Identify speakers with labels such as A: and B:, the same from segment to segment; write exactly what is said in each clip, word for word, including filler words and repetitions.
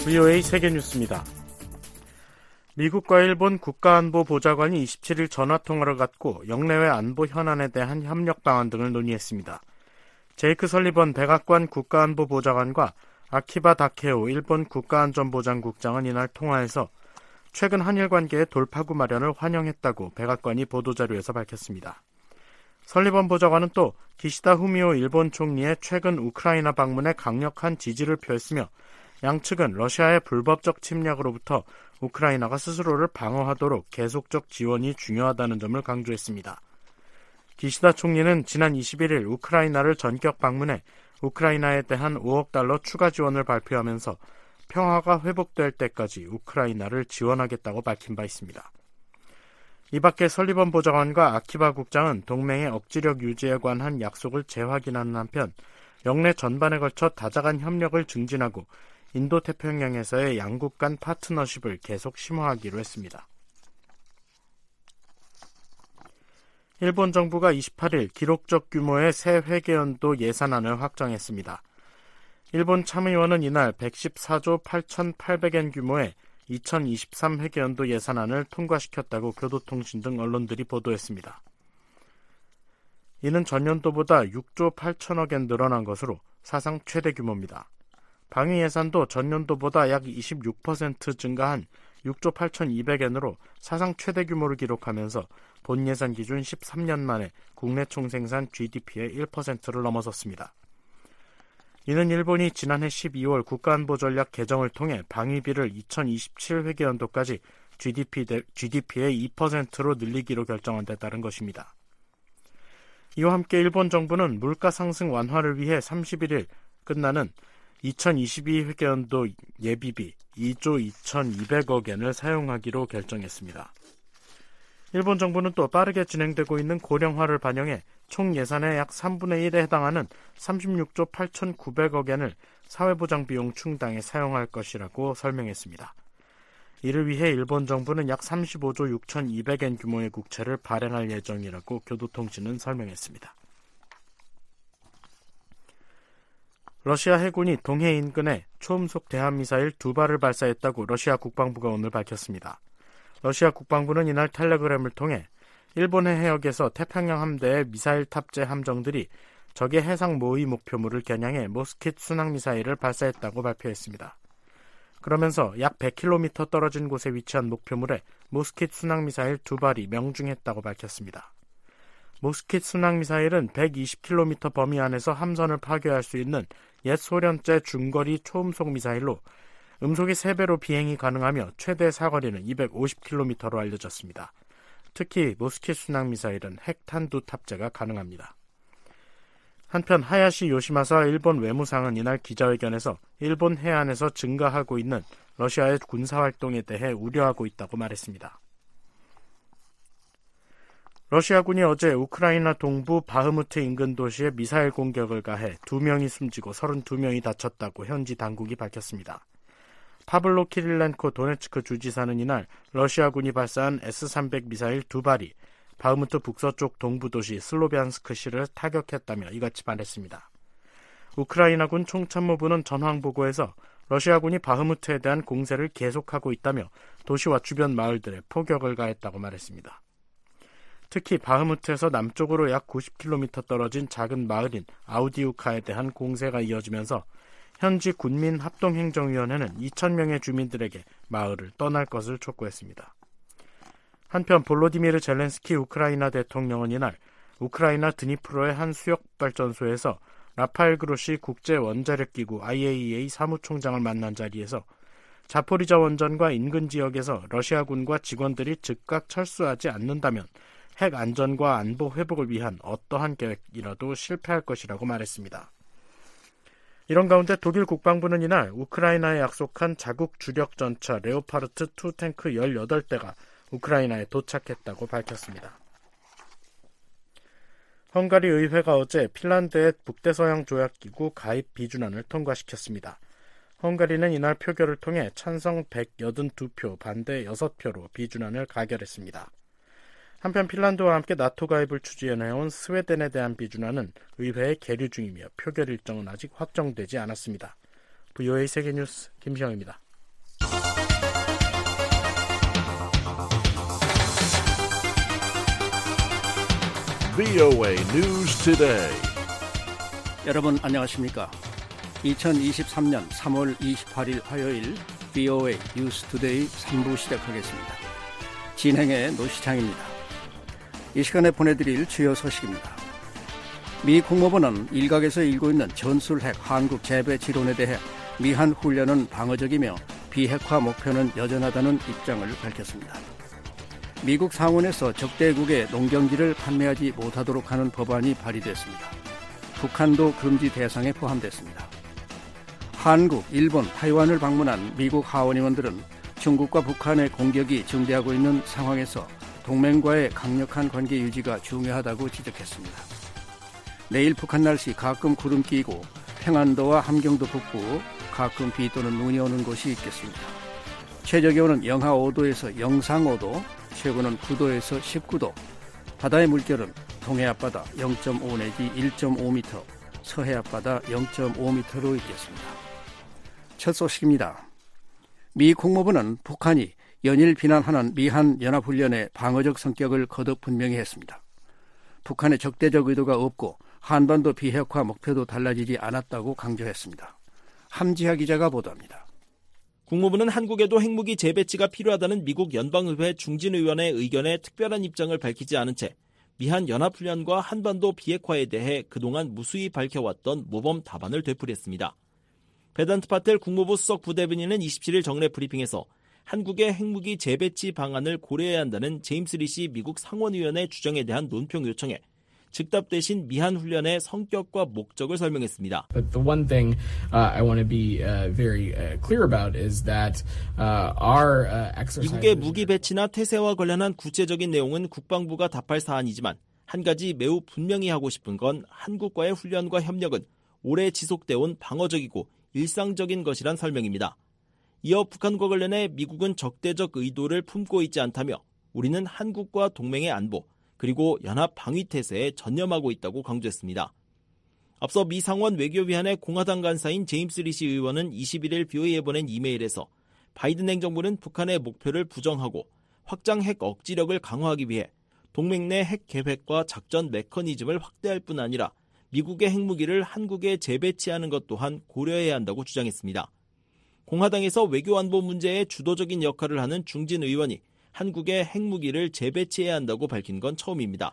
A: 브이오에이 세계뉴스입니다. 미국과 일본 국가안보보좌관이 이십칠일 전화통화를 갖고 영내외 안보 현안에 대한 협력 방안 등을 논의했습니다. 제이크 설리번 백악관 국가안보보좌관과 아키바 다케오 일본 국가안전보장국장은 이날 통화에서 최근 한일 관계의 돌파구 마련을 환영했다고 백악관이 보도자료에서 밝혔습니다. 설리번 보좌관은 또 기시다 후미오 일본 총리의 최근 우크라이나 방문에 강력한 지지를 표했으며 양측은 러시아의 불법적 침략으로부터 우크라이나가 스스로를 방어하도록 계속적 지원이 중요하다는 점을 강조했습니다. 기시다 총리는 지난 이십일일 우크라이나를 전격 방문해 우크라이나에 대한 오억 달러 추가 지원을 발표하면서 평화가 회복될 때까지 우크라이나를 지원하겠다고 밝힌 바 있습니다. 이 밖에 설리번 보좌관과 아키바 국장은 동맹의 억지력 유지에 관한 약속을 재확인하는 한편 영내 전반에 걸쳐 다자간 협력을 증진하고 인도태평양에서의 양국 간 파트너십을 계속 심화하기로 했습니다. 일본 정부가 이십팔일 기록적 규모의 새 회계연도 예산안을 확정했습니다. 일본 참의원은 이날 백십사조 팔천팔백엔 규모의 이천이십삼 회계연도 예산안을 통과시켰다고 교도통신 등 언론들이 보도했습니다. 이는 전년도보다 육조 팔천억엔 늘어난 것으로 사상 최대 규모입니다. 방위 예산도 전년도보다 약 이십육 퍼센트 증가한 육조 팔천이백엔으로 사상 최대 규모를 기록하면서 본 예산 기준 십삼 년 만에 국내 총생산 지디피의 일 퍼센트를 넘어섰습니다. 이는 일본이 지난해 십이월 국가안보전략 개정을 통해 방위비를 이천이십칠 회계연도까지 지디피 대, 지디피의 이 퍼센트로 늘리기로 결정한 데 따른 것입니다. 이와 함께 일본 정부는 물가 상승 완화를 위해 삼십일일 끝나는 이천이십이 회계연도 예비비 이조 이천이백억엔을 사용하기로 결정했습니다. 일본 정부는 또 빠르게 진행되고 있는 고령화를 반영해 총 예산의 약 삼분의 일에 해당하는 삼십육조 팔천구백억엔을 사회보장 비용 충당에 사용할 것이라고 설명했습니다. 이를 위해 일본 정부는 약 삼십오조 육천이백엔 규모의 국채를 발행할 예정이라고 교도통신은 설명했습니다. 러시아 해군이 동해 인근에 초음속 대함미사일 두 발을 발사했다고 러시아 국방부가 오늘 밝혔습니다. 러시아 국방부는 이날 텔레그램을 통해 일본의 해역에서 태평양 함대의 미사일 탑재 함정들이 적의 해상 모의 목표물을 겨냥해 모스킷 순항미사일을 발사했다고 발표했습니다. 그러면서 약 백 킬로미터 떨어진 곳에 위치한 목표물에 모스킷 순항미사일 두 발이 명중했다고 밝혔습니다. 모스킷 순항미사일은 백이십 킬로미터 범위 안에서 함선을 파괴할 수 있는 옛 소련제 중거리 초음속 미사일로 음속이 세 배로 비행이 가능하며 최대 사거리는 이백오십 킬로미터로 알려졌습니다. 특히 모스킷 순항미사일은 핵탄두 탑재가 가능합니다. 한편 하야시 요시마사 일본 외무상은 이날 기자회견에서 일본 해안에서 증가하고 있는 러시아의 군사활동에 대해 우려하고 있다고 말했습니다. 러시아군이 어제 우크라이나 동부 바흐무트 인근 도시에 미사일 공격을 가해 두 명이 숨지고 서른두 명이 다쳤다고 현지 당국이 밝혔습니다. 파블로 키릴렌코 도네츠크 주지사는 이날 러시아군이 발사한 에스 삼백 미사일 두 발이 바흐무트 북서쪽 동부 도시 슬로비안스크시를 타격했다며 이같이 말했습니다. 우크라이나군 총참모부는 전황보고에서 러시아군이 바흐무트에 대한 공세를 계속하고 있다며 도시와 주변 마을들에 포격을 가했다고 말했습니다. 특히 바흐무트에서 남쪽으로 약 구십 킬로미터 떨어진 작은 마을인 아우디우카에 대한 공세가 이어지면서 현지 군민합동행정위원회는 이천 명의 주민들에게 마을을 떠날 것을 촉구했습니다. 한편 볼로디미르 젤렌스키 우크라이나 대통령은 이날 우크라이나 드니프로의 한 수력발전소에서 라파엘 그로시 국제원자력기구 아이에이이에이 사무총장을 만난 자리에서 자포리자 원전과 인근 지역에서 러시아군과 직원들이 즉각 철수하지 않는다면 핵 안전과 안보 회복을 위한 어떠한 계획이라도 실패할 것이라고 말했습니다. 이런 가운데 독일 국방부는 이날 우크라이나에 약속한 자국 주력 전차 레오파르트 이 탱크 열여덟 대가 우크라이나에 도착했다고 밝혔습니다. 헝가리 의회가 어제 핀란드의 북대서양 조약기구 가입 비준안을 통과시켰습니다. 헝가리는 이날 표결을 통해 찬성 백팔십이 표, 반대 여섯 표로 비준안을 가결했습니다. 한편 핀란드와 함께 나토 가입을 추진해온 스웨덴에 대한 비준안은 의회에 계류 중이며 표결 일정은 아직 확정되지 않았습니다. 브이오에이 세계뉴스 김시영입니다.
B: 브이오에이 News Today.
C: 여러분 안녕하십니까? 이천이십삼년 삼월 이십팔일 화요일 브이오에이 뉴스 투데이 삼 부 시작하겠습니다. 진행의 노시창입니다. 이 시간에 보내드릴 주요 소식입니다. 미 국무부는 일각에서 일고 있는 전술핵 한국 재배 지론에 대해 미한 훈련은 방어적이며 비핵화 목표는 여전하다는 입장을 밝혔습니다. 미국 상원에서 적대국에 농경지를 판매하지 못하도록 하는 법안이 발의됐습니다. 북한도 금지 대상에 포함됐습니다. 한국, 일본, 타이완을 방문한 미국 하원의원들은 중국과 북한의 공격이 증대하고 있는 상황에서 동맹과의 강력한 관계 유지가 중요하다고 지적했습니다. 내일 북한 날씨 가끔 구름 끼고 평안도와 함경도 북부 가끔 비 또는 눈이 오는 곳이 있겠습니다. 최저기온은 영하 오도에서 영상 오도, 최고는 구도에서 십구도, 바다의 물결은 동해 앞바다 영 점 오 내지 일 점 오 미터, 서해 앞바다 영 점 오 미터로 있겠습니다. 첫 소식입니다. 미 국무부는 북한이 연일 비난하는 미한 연합훈련의 방어적 성격을 거듭 분명히 했습니다. 북한의 적대적 의도가 없고 한반도 비핵화 목표도 달라지지 않았다고 강조했습니다. 함지하 기자가 보도합니다.
D: 국무부는 한국에도 핵무기 재배치가 필요하다는 미국 연방의회 중진의원의 의견에 특별한 입장을 밝히지 않은 채 미한 연합훈련과 한반도 비핵화에 대해 그동안 무수히 밝혀왔던 모범 답안을 되풀이했습니다. 베단트 파텔 국무부 수석 부대변인은 이십칠일 정례 브리핑에서 한국의 핵무기 재배치 방안을 고려해야 한다는 제임스 리시 미국 상원의원의 주장에 대한 논평 요청에 즉답 대신 미한 훈련의 성격과 목적을 설명했습니다.
E: But the one thing uh, I want to be uh, very uh, clear about is that uh, our uh, exercises.
D: 미국의 무기 배치나 태세와 관련한 구체적인 내용은 국방부가 답할 사안이지만 한 가지 매우 분명히 하고 싶은 건 한국과의 훈련과 협력은 오래 지속돼온 방어적이고 일상적인 것이란 설명입니다. 이어 북한과 관련해 미국은 적대적 의도를 품고 있지 않다며 우리는 한국과 동맹의 안보 그리고 연합 방위 태세에 전념하고 있다고 강조했습니다. 앞서 미 상원 외교위원회 공화당 간사인 제임스 리시 의원은 이십일일 브이오에이에 보낸 이메일에서 바이든 행정부는 북한의 목표를 부정하고 확장 핵 억지력을 강화하기 위해 동맹 내 핵 계획과 작전 메커니즘을 확대할 뿐 아니라 미국의 핵무기를 한국에 재배치하는 것 또한 고려해야 한다고 주장했습니다. 공화당에서 외교안보 문제에 주도적인 역할을 하는 중진 의원이 한국의 핵무기를 재배치해야 한다고 밝힌 건 처음입니다.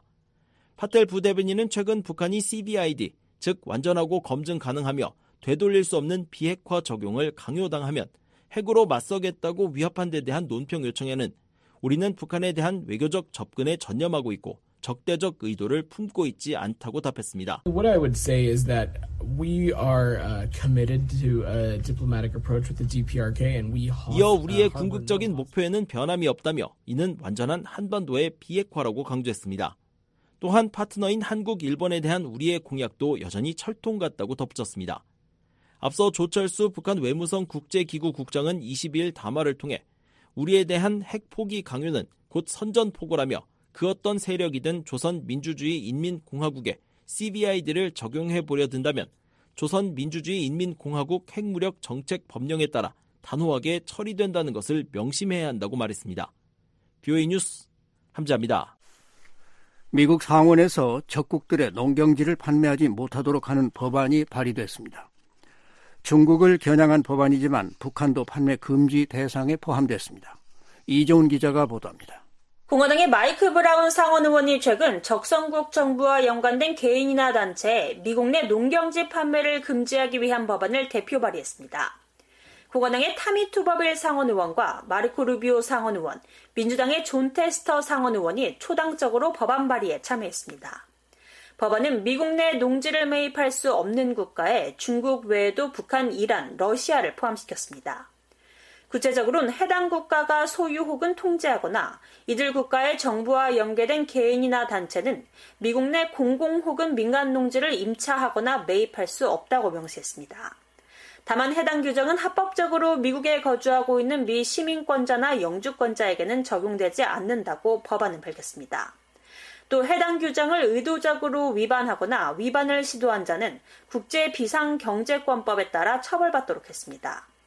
D: 파텔 부대변인은 최근 북한이 씨비아이디, 즉 완전하고 검증 가능하며 되돌릴 수 없는 비핵화 적용을 강요당하면 핵으로 맞서겠다고 위협한 데 대한 논평 요청에는 우리는 북한에 대한 외교적 접근에 전념하고 있고 적대적 의도를 품고 있지 않다고 답했습니다.
E: What I would say is that we are uh, committed to a diplomatic approach with the 디피아르케이 and we
D: 이어 우리의 궁극적인 목표에는 변함이 없다며 이는 완전한 한반도의 비핵화라고 강조했습니다. 또한 파트너인 한국, 일본에 대한 우리의 공약도 여전히 철통 같다고 덧붙였습니다. 앞서 조철수 북한 외무성 국제기구 국장은 이십이일 담화를 통해 우리에 대한 핵 포기 강요는 곧 선전포고라며 그 어떤 세력이든 조선민주주의 인민공화국에 씨비아이디를 적용해보려 든다면 조선민주주의 인민공화국 핵무력 정책 법령에 따라 단호하게 처리된다는 것을 명심해야 한다고 말했습니다. 브이오에이 뉴스 함지아입니다.
C: 미국 상원에서 적국들의 농경지를 판매하지 못하도록 하는 법안이 발의됐습니다. 중국을 겨냥한 법안이지만 북한도 판매 금지 대상에 포함됐습니다. 이종훈 기자가 보도합니다.
F: 공화당의 마이클 브라운 상원 의원이 최근 적성국 정부와 연관된 개인이나 단체에 미국 내 농경지 판매를 금지하기 위한 법안을 대표 발의했습니다. 공화당의 타미 투버빌 상원 의원과 마르코 루비오 상원 의원, 민주당의 존 테스터 상원 의원이 초당적으로 법안 발의에 참여했습니다. 법안은 미국 내 농지를 매입할 수 없는 국가에 중국 외에도 북한, 이란, 러시아를 포함시켰습니다. 구체적으로는 해당 국가가 소유 혹은 통제하거나 이들 국가의 정부와 연계된 개인이나 단체는 미국 내 공공 혹은 민간 농지를 임차하거나 매입할 수 없다고 명시했습니다. 다만 해당 규정은 합법적으로 미국에 거주하고 있는 미 시민권자나 영주권자에게는 적용되지 않는다고 법안은 밝혔습니다. 또 해당 규정을 의도적으로 위반하거나 위반을 시도한 자는 국제비상경제권법에 따라 처벌받도록 했습니다.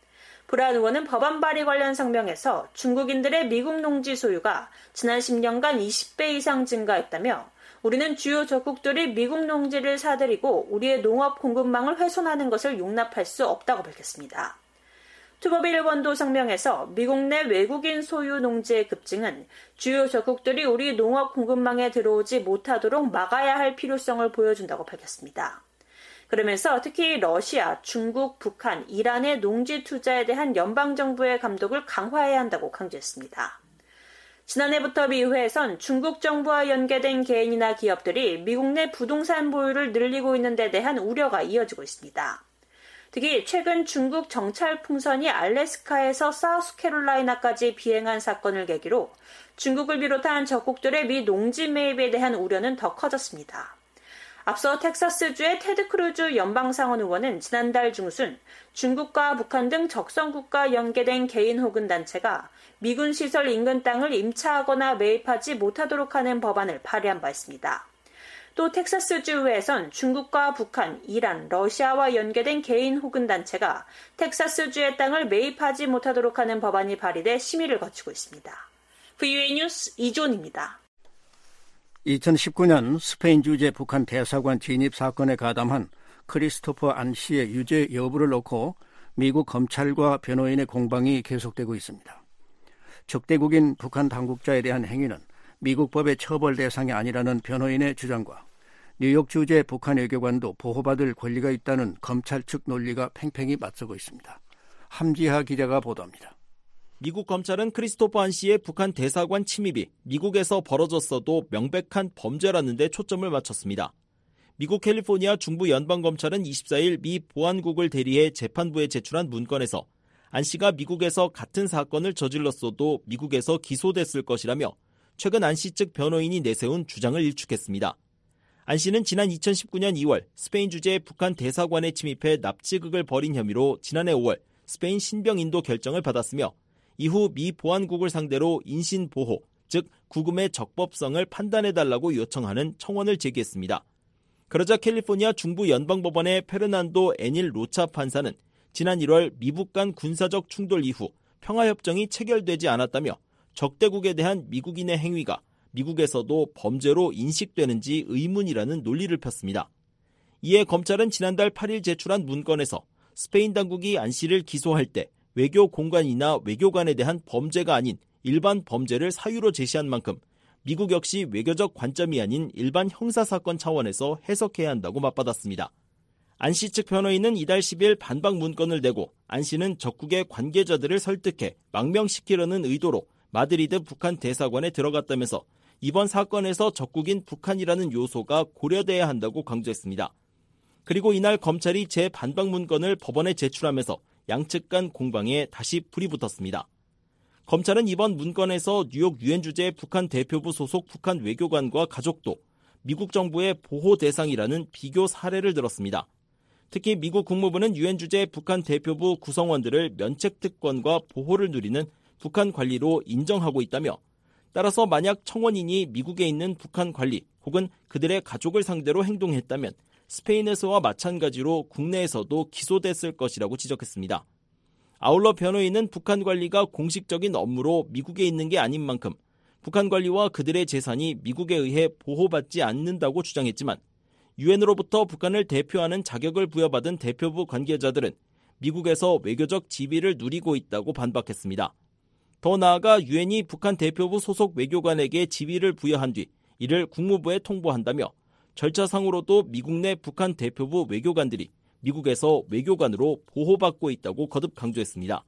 F: 브라운 의원은 법안 발의 관련 성명에서 중국인들의 미국 농지 소유가 지난 십 년간 이십 배 이상 증가했다며 우리는 주요 적국들이 미국 농지를 사들이고 우리의 농업 공급망을 훼손하는 것을 용납할 수 없다고 밝혔습니다. 투법이 일본도 성명에서 미국 내 외국인 소유 농지의 급증은 주요 적국들이 우리 농업 공급망에 들어오지 못하도록 막아야 할 필요성을 보여준다고 밝혔습니다. 그러면서 특히 러시아, 중국, 북한, 이란의 농지 투자에 대한 연방정부의 감독을 강화해야 한다고 강조했습니다. 지난해부터 미의회에선 중국 정부와 연계된 개인이나 기업들이 미국 내 부동산 보유를 늘리고 있는 데 대한 우려가 이어지고 있습니다. 특히 최근 중국 정찰 풍선이 알래스카에서 사우스캐롤라이나까지 비행한 사건을 계기로 중국을 비롯한 적국들의 미 농지 매입에 대한 우려는 더 커졌습니다. 앞서 텍사스주의 테드 크루즈 연방상원 의원은 지난달 중순 중국과 북한 등 적성국과 연계된 개인 혹은 단체가 미군 시설 인근 땅을 임차하거나 매입하지 못하도록 하는 법안을 발의한 바 있습니다. 또 텍사스주에선 중국과 북한, 이란, 러시아와 연계된 개인 혹은 단체가 텍사스주의 땅을 매입하지 못하도록 하는 법안이 발의돼 심의를 거치고 있습니다. 브이오에이 뉴스 이존입니다.
C: 이천십구 년 스페인 주재 북한 대사관 진입 사건에 가담한 크리스토퍼 안 씨의 유죄 여부를 놓고 미국 검찰과 변호인의 공방이 계속되고 있습니다. 적대국인 북한 당국자에 대한 행위는 미국 법의 처벌 대상이 아니라는 변호인의 주장과 뉴욕 주재 북한 외교관도 보호받을 권리가 있다는 검찰 측 논리가 팽팽히 맞서고 있습니다. 함지하 기자가 보도합니다.
D: 미국 검찰은 크리스토퍼 안 씨의 북한 대사관 침입이 미국에서 벌어졌어도 명백한 범죄라는 데 초점을 맞췄습니다. 미국 캘리포니아 중부 연방검찰은 이십사 일 미 보안국을 대리해 재판부에 제출한 문건에서 안 씨가 미국에서 같은 사건을 저질렀어도 미국에서 기소됐을 것이라며 최근 안 씨 측 변호인이 내세운 주장을 일축했습니다. 안 씨는 지난 이천십구 년 이월 스페인 주재 북한 대사관에 침입해 납치극을 벌인 혐의로 지난해 오월 스페인 신병 인도 결정을 받았으며 이후 미 보안국을 상대로 인신보호, 즉 구금의 적법성을 판단해달라고 요청하는 청원을 제기했습니다. 그러자 캘리포니아 중부 연방법원의 페르난도 에닐 로차 판사는 지난 일월 미북 간 군사적 충돌 이후 평화협정이 체결되지 않았다며 적대국에 대한 미국인의 행위가 미국에서도 범죄로 인식되는지 의문이라는 논리를 폈습니다. 이에 검찰은 지난달 팔 일 제출한 문건에서 스페인 당국이 안 씨를 기소할 때 외교 공간이나 외교관에 대한 범죄가 아닌 일반 범죄를 사유로 제시한 만큼 미국 역시 외교적 관점이 아닌 일반 형사사건 차원에서 해석해야 한다고 맞받았습니다. 안 씨 측 변호인은 이달 십 일 반박 문건을 내고 안 씨는 적국의 관계자들을 설득해 망명시키려는 의도로 마드리드 북한 대사관에 들어갔다면서 이번 사건에서 적국인 북한이라는 요소가 고려돼야 한다고 강조했습니다. 그리고 이날 검찰이 재반박 문건을 법원에 제출하면서 양측 간 공방에 다시 불이 붙었습니다. 검찰은 이번 문건에서 뉴욕 유엔 주재 북한 대표부 소속 북한 외교관과 가족도 미국 정부의 보호 대상이라는 비교 사례를 들었습니다. 특히 미국 국무부는 유엔 주재 북한 대표부 구성원들을 면책 특권과 보호를 누리는 북한 관리로 인정하고 있다며 따라서 만약 청원인이 미국에 있는 북한 관리 혹은 그들의 가족을 상대로 행동했다면 스페인에서와 마찬가지로 국내에서도 기소됐을 것이라고 지적했습니다. 아울러 변호인은 북한 관리가 공식적인 업무로 미국에 있는 게 아닌 만큼 북한 관리와 그들의 재산이 미국에 의해 보호받지 않는다고 주장했지만 유엔으로부터 북한을 대표하는 자격을 부여받은 대표부 관계자들은 미국에서 외교적 지위를 누리고 있다고 반박했습니다. 더 나아가 유엔이 북한 대표부 소속 외교관에게 지위를 부여한 뒤 이를 국무부에 통보한다며 절차상으로도 미국 내 북한 대표부 외교관들이 미국에서 외교관으로 보호받고 있다고 거듭 강조했습니다.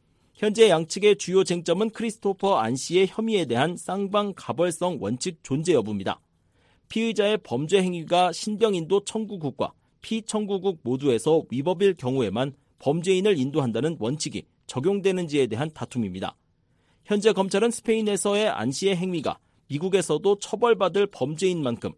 D: 현재 양측의 주요 쟁점은 크리스토퍼 안 씨의 혐의에 대한 쌍방가벌성 원칙 존재 여부입니다. 피의자의 범죄 행위가 신병인도 청구국과 피청구국 모두에서 위법일 경우에만 범죄인을 인도한다는 원칙이 적용되는지에 대한 다툼입니다. 현재 검찰은 스페인에서의 안 씨의 행위가 미국에서도 처벌받을 범죄인 만큼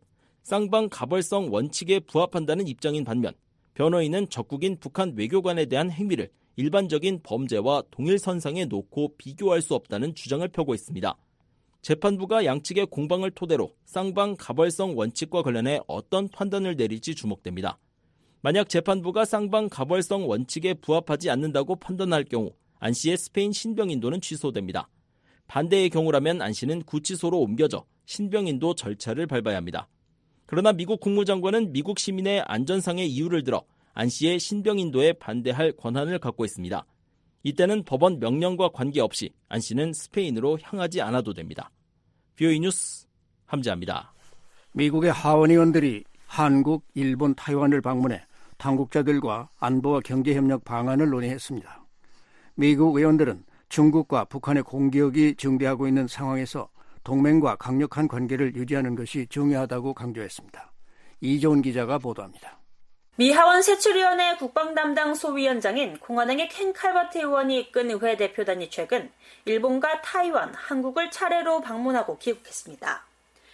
D: 쌍방가벌성 원칙에 부합한다는 입장인 반면 변호인은 적국인 북한 외교관에 대한 행위를 일반적인 범죄와 동일선상에 놓고 비교할 수 없다는 주장을 펴고 있습니다. 재판부가 양측의 공방을 토대로 쌍방가벌성 원칙과 관련해 어떤 판단을 내릴지 주목됩니다. 만약 재판부가 쌍방가벌성 원칙에 부합하지 않는다고 판단할 경우 안 씨의 스페인 신병인도는 취소됩니다. 반대의 경우라면 안 씨는 구치소로 옮겨져 신병인도 절차를 밟아야 합니다. 그러나 미국 국무장관은 미국 시민의 안전상의 이유를 들어 안 씨의 신병인도에 반대할 권한을 갖고 있습니다. 이때는 법원 명령과 관계없이 안 씨는 스페인으로 향하지 않아도 됩니다. 비오이 뉴스 함재합니다.
C: 미국의 하원 의원들이 한국, 일본, 타이완을 방문해 당국자들과 안보와 경제협력 방안을 논의했습니다. 미국 의원들은 중국과 북한의 공격이 증대하고 있는 상황에서 동맹과 강력한 관계를 유지하는 것이 중요하다고 강조했습니다. 이조은 기자가 보도합니다.
F: 미 하원 세출위원회 국방담당 소위원장인 공화당의 켄 칼버트 의원이 이끈 의회 대표단이 최근 일본과 타이완, 한국을 차례로 방문하고 귀국했습니다.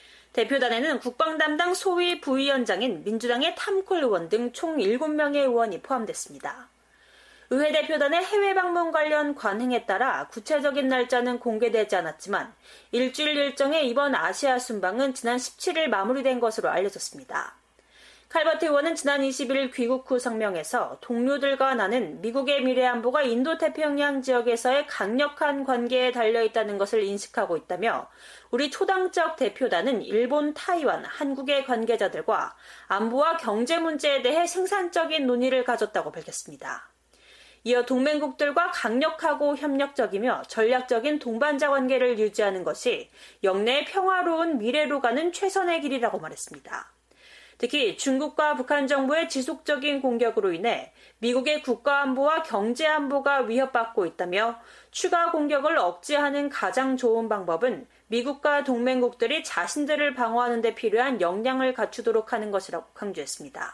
F: 대표단에는 국방담당 소위 부위원장인 민주당의 탐콜 의원 등 총 일곱 명의 의원이 포함됐습니다. 의회 대표단의 해외 방문 관련 관행에 따라 구체적인 날짜는 공개되지 않았지만 일주일 일정의 이번 아시아 순방은 지난 십칠일 마무리된 것으로 알려졌습니다. 칼버트 의원은 지난 이십일 귀국 후 성명에서 동료들과 나는 미국의 미래 안보가 인도태평양 지역에서의 강력한 관계에 달려있다는 것을 인식하고 있다며 우리 초당적 대표단은 일본, 타이완, 한국의 관계자들과 안보와 경제 문제에 대해 생산적인 논의를 가졌다고 밝혔습니다. 이어 동맹국들과 강력하고 협력적이며 전략적인 동반자 관계를 유지하는 것이 영내의 평화로운 미래로 가는 최선의 길이라고 말했습니다. 특히 중국과 북한 정부의 지속적인 공격으로 인해 미국의 국가안보와 경제안보가 위협받고 있다며 추가 공격을 억제하는 가장 좋은 방법은 미국과 동맹국들이 자신들을 방어하는 데 필요한 역량을 갖추도록 하는 것이라고 강조했습니다.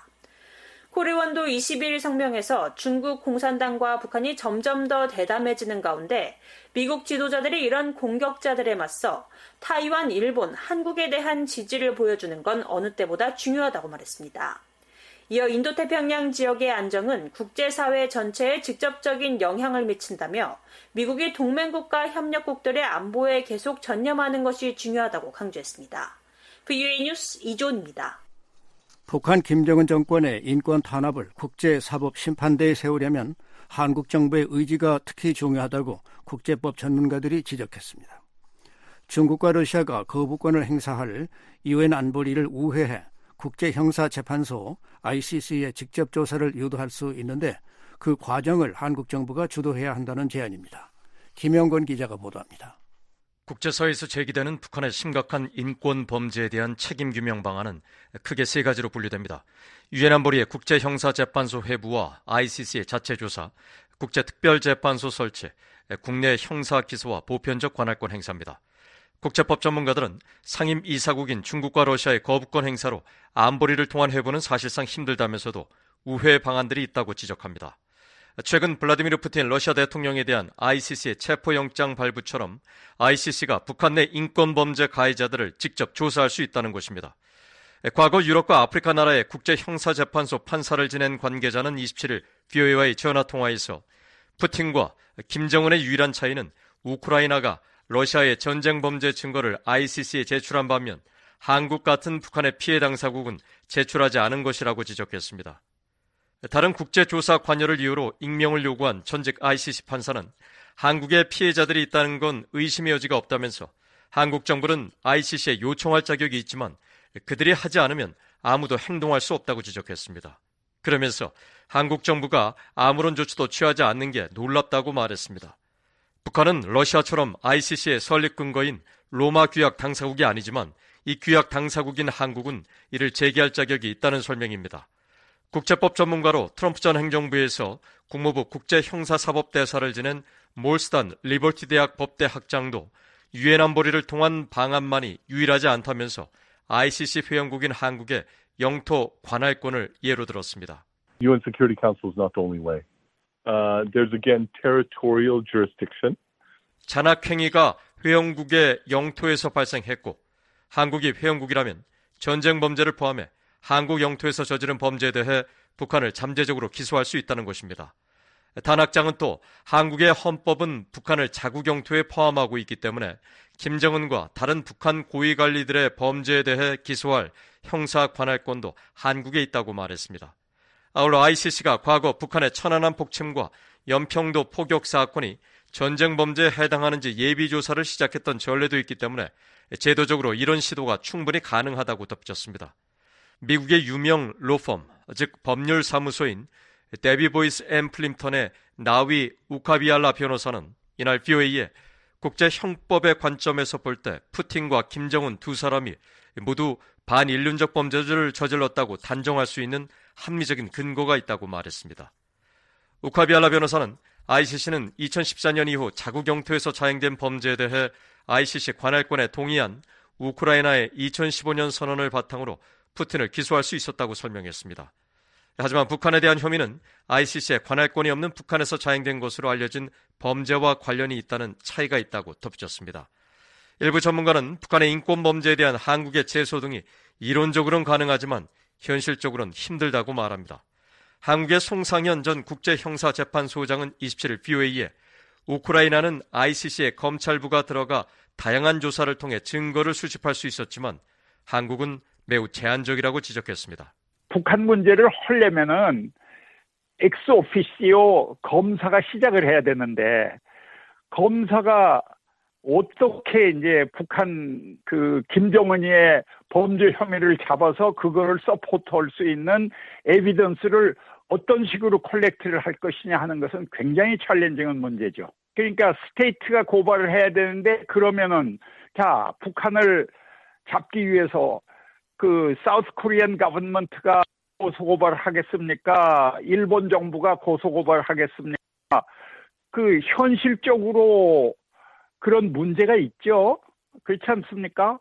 F: 콜 의원도 이십일 성명에서 중국 공산당과 북한이 점점 더 대담해지는 가운데 미국 지도자들이 이런 공격자들에 맞서 타이완, 일본, 한국에 대한 지지를 보여주는 건 어느 때보다 중요하다고 말했습니다. 이어 인도태평양 지역의 안정은 국제사회 전체에 직접적인 영향을 미친다며 미국이 동맹국과 협력국들의 안보에 계속 전념하는 것이 중요하다고 강조했습니다. 브이오에이 뉴스 이조은입니다.
C: 북한 김정은 정권의 인권 탄압을 국제사법심판대에 세우려면 한국 정부의 의지가 특히 중요하다고 국제법 전문가들이 지적했습니다. 중국과 러시아가 거부권을 행사할 유엔 안보리를 우회해 국제형사재판소 아이씨씨의 직접 조사를 유도할 수 있는데 그 과정을 한국 정부가 주도해야 한다는 제안입니다. 김영건 기자가 보도합니다.
B: 국제사회에서 제기되는 북한의 심각한 인권 범죄에 대한 책임 규명 방안은 크게 세 가지로 분류됩니다. 유엔 안보리의 국제형사재판소 회부와 아이씨씨의 자체 조사, 국제특별재판소 설치, 국내 형사 기소와 보편적 관할권 행사입니다. 국제법 전문가들은 상임 이사국인 중국과 러시아의 거부권 행사로 안보리를 통한 회부는 사실상 힘들다면서도 우회 방안들이 있다고 지적합니다. 최근 블라디미르 푸틴 러시아 대통령에 대한 아이씨씨의 체포영장 발부처럼 아이씨씨가 북한 내 인권범죄 가해자들을 직접 조사할 수 있다는 것입니다. 과거 유럽과 아프리카 나라의 국제형사재판소 판사를 지낸 관계자는 이십칠일 브이오에이와의 전화통화에서 푸틴과 김정은의 유일한 차이는 우크라이나가 러시아의 전쟁 범죄 증거를 아이씨씨에 제출한 반면 한국 같은 북한의 피해 당사국은 제출하지 않은 것이라고 지적했습니다. 다른 국제조사 관여를 이유로 익명을 요구한 전직 아이씨씨 판사는 한국에 피해자들이 있다는 건 의심의 여지가 없다면서 한국 정부는 아이씨씨에 요청할 자격이 있지만 그들이 하지 않으면 아무도 행동할 수 없다고 지적했습니다. 그러면서 한국 정부가 아무런 조치도 취하지 않는 게 놀랍다고 말했습니다. 북한은 러시아처럼 아이씨씨의 설립 근거인 로마 규약 당사국이 아니지만 이 규약 당사국인 한국은 이를 제기할 자격이 있다는 설명입니다. 국제법 전문가로 트럼프 전 행정부에서 국무부 국제형사사법대사를 지낸 몰스단 리버티 대학 법대 학장도 유엔 안보리를 통한 방안만이 유일하지 않다면서 아이씨씨 회원국인 한국의 영토 관할권을 예로 들었습니다.
G: 유엔 Security Council is not the only way. Uh, there's again territorial jurisdiction.
B: 잔악행위가 회원국의 영토에서 발생했고 한국이 회원국이라면 전쟁 범죄를 포함해 한국 영토에서 저지른 범죄에 대해 북한을 잠재적으로 기소할 수 있다는 것입니다. 단 학장은 또 한국의 헌법은 북한을 자국 영토에 포함하고 있기 때문에 김정은과 다른 북한 고위관리들의 범죄에 대해 기소할 형사 관할권도 한국에 있다고 말했습니다. 아울러 아이씨씨가 과거 북한의 천안함 폭침과 연평도 포격 사건이 전쟁 범죄에 해당하는지 예비 조사를 시작했던 전례도 있기 때문에 제도적으로 이런 시도가 충분히 가능하다고 덧붙였습니다. 미국의 유명 로펌, 즉 법률 사무소인 데비 보이스 엠 플림턴의 나위 우카비알라 변호사는 이날 브이오에이에 국제 형법의 관점에서 볼 때 푸틴과 김정은 두 사람이 모두 반인륜적 범죄를 저질렀다고 단정할 수 있는 합리적인 근거가 있다고 말했습니다. 우카비알라 변호사는 아이씨씨는 이천십사 년 이후 자국 영토에서 자행된 범죄에 대해 아이씨씨 관할권에 동의한 우크라이나의 이천십오 년 선언을 바탕으로 푸틴을 기소할 수 있었다고 설명했습니다. 하지만 북한에 대한 혐의는 아이씨씨의 관할권이 없는 북한에서 자행된 것으로 알려진 범죄와 관련이 있다는 차이가 있다고 덧붙였습니다. 일부 전문가는 북한의 인권 범죄에 대한 한국의 제소 등이 이론적으로는 가능하지만 현실적으로는 힘들다고 말합니다. 한국의 송상현 전 국제형사재판소장은 이십칠 일 브이오에이에 우크라이나는 아이씨씨의 검찰부가 들어가 다양한 조사를 통해 증거를 수집할 수 있었지만 한국은 매우 제한적이라고 지적했습니다.
H: 북한 문제를 하려면은 엑스오피시오 검사가 시작을 해야 되는데 검사가 어떻게 이제 북한 그 김정은이의 범죄 혐의를 잡아서 그거를 서포트할 수 있는 에비던스를 어떤 식으로 컬렉트를 할 것이냐 하는 것은 굉장히 챌린징한 문제죠. 그러니까 스테이트가 고발을 해야 되는데 그러면은 자 북한을 잡기 위해서 그 사우스 코리안 거버먼트가 고소고발을 하겠습니까? 일본 정부가 고소고발을 하겠습니까? 그 현실적으로 그런 문제가 있죠. 그렇지 않습니까?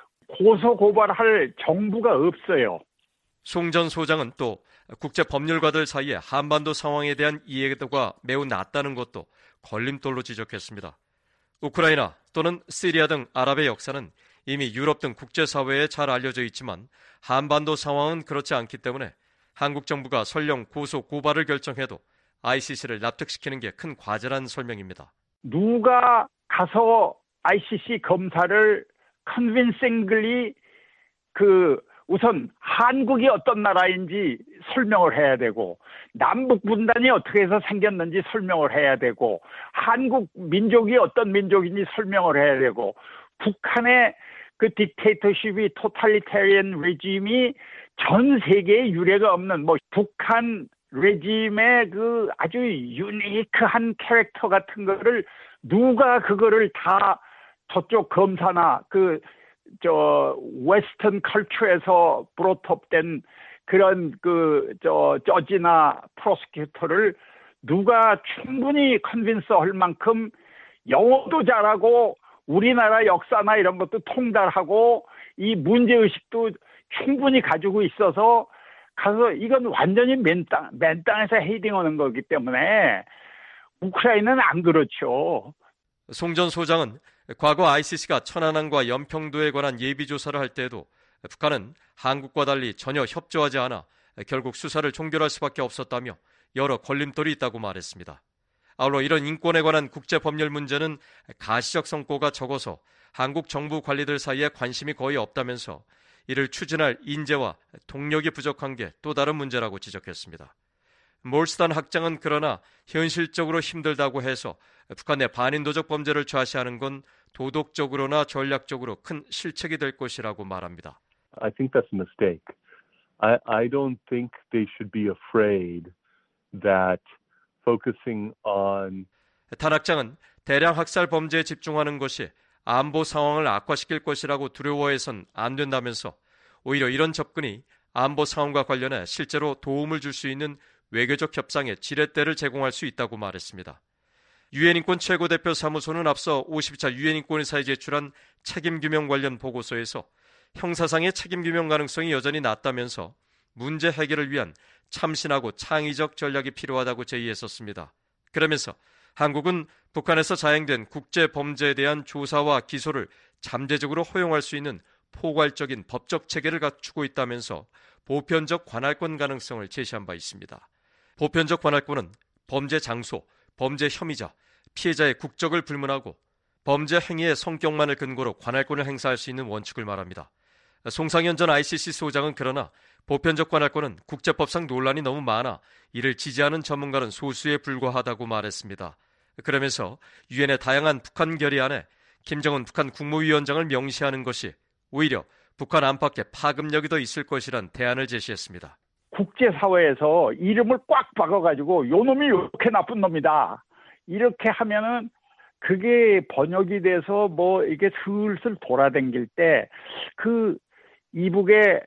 H: 고소고발할 정부가 없어요.
B: 송 전 소장은 또 국제법률가들 사이에 한반도 상황에 대한 이해도가 매우 낮다는 것도 걸림돌로 지적했습니다. 우크라이나 또는 시리아 등 아랍의 역사는 이미 유럽 등 국제사회에 잘 알려져 있지만 한반도 상황은 그렇지 않기 때문에 한국 정부가 설령 고소 고발을 결정해도 아이씨씨를 납득시키는 게 큰 과제라는 설명입니다.
H: 누가 가서 아이씨씨 검사를 컨빈싱글리 그 우선 한국이 어떤 나라인지 설명을 해야 되고 남북 분단이 어떻게 해서 생겼는지 설명을 해야 되고 한국 민족이 어떤 민족인지 설명을 해야 되고 북한의 그 딕테이터십이 토탈리테리언 레짐이 전 세계에 유례가 없는 뭐 북한 레짐의 그 아주 유니크한 캐릭터 같은 거를 누가 그거를 다 저쪽 검사나 그 저 웨스턴 컬처에서 브로트업된 그런 그 저 저지나 프로스큐터를 누가 충분히 컨빈스 할 만큼 영어도 잘하고 우리나라 역사나 이런 것도 통달하고 이 문제의식도 충분히 가지고 있어서 가서 이건 완전히 맨 땅, 맨 땅에서 헤딩하는 거기 때문에 우크라이나는 안 그렇죠.
B: 송 전 소장은 과거 아이씨씨가 천안함과 연평도에 관한 예비조사를 할 때에도 북한은 한국과 달리 전혀 협조하지 않아 결국 수사를 종결할 수밖에 없었다며 여러 걸림돌이 있다고 말했습니다. 아울러 이런 인권에 관한 국제법률 문제는 가시적 성과가 적어서 한국 정부 관리들 사이에 관심이 거의 없다면서 이를 추진할 인재와 동력이 부족한 게 또 다른 문제라고 지적했습니다. 몰스단 학장은 그러나 현실적으로 힘들다고 해서 북한의 반인도적 범죄를 좌시하는 건 도덕적으로나 전략적으로 큰 실책이 될 것이라고 말합니다.
G: I think that's a mistake. I, I don't think they should be afraid that focusing on
B: 탄 학장은 대량 학살 범죄에 집중하는 것이 안보 상황을 악화시킬 것이라고 두려워해선 안 된다면서 오히려 이런 접근이 안보 상황과 관련해 실제로 도움을 줄 수 있는 외교적 협상의 지렛대를 제공할 수 있다고 말했습니다. 유엔인권 최고대표 사무소는 앞서 오십이 차 유엔인권의사에 제출한 책임규명 관련 보고서에서 형사상의 책임규명 가능성이 여전히 낮다면서 문제 해결을 위한 참신하고 창의적 전략이 필요하다고 제의했었습니다. 그러면서 한국은 북한에서 자행된 국제범죄에 대한 조사와 기소를 잠재적으로 허용할 수 있는 포괄적인 법적 체계를 갖추고 있다면서 보편적 관할권 가능성을 제시한 바 있습니다. 보편적 관할권은 범죄 장소, 범죄 혐의자, 피해자의 국적을 불문하고 범죄 행위의 성격만을 근거로 관할권을 행사할 수 있는 원칙을 말합니다. 송상현 전 아이씨씨 소장은 그러나 보편적 관할권은 국제법상 논란이 너무 많아 이를 지지하는 전문가는 소수에 불과하다고 말했습니다. 그러면서 유엔의 다양한 북한 결의안에 김정은 북한 국무위원장을 명시하는 것이 오히려 북한 안팎에 파급력이 더 있을 것이란 대안을 제시했습니다.
H: 국제사회에서 이름을 꽉 박아가지고 요 놈이 이렇게 나쁜 놈이다. 이렇게 하면은 그게 번역이 돼서 뭐 이게 슬슬 돌아다닐 때 그 이북의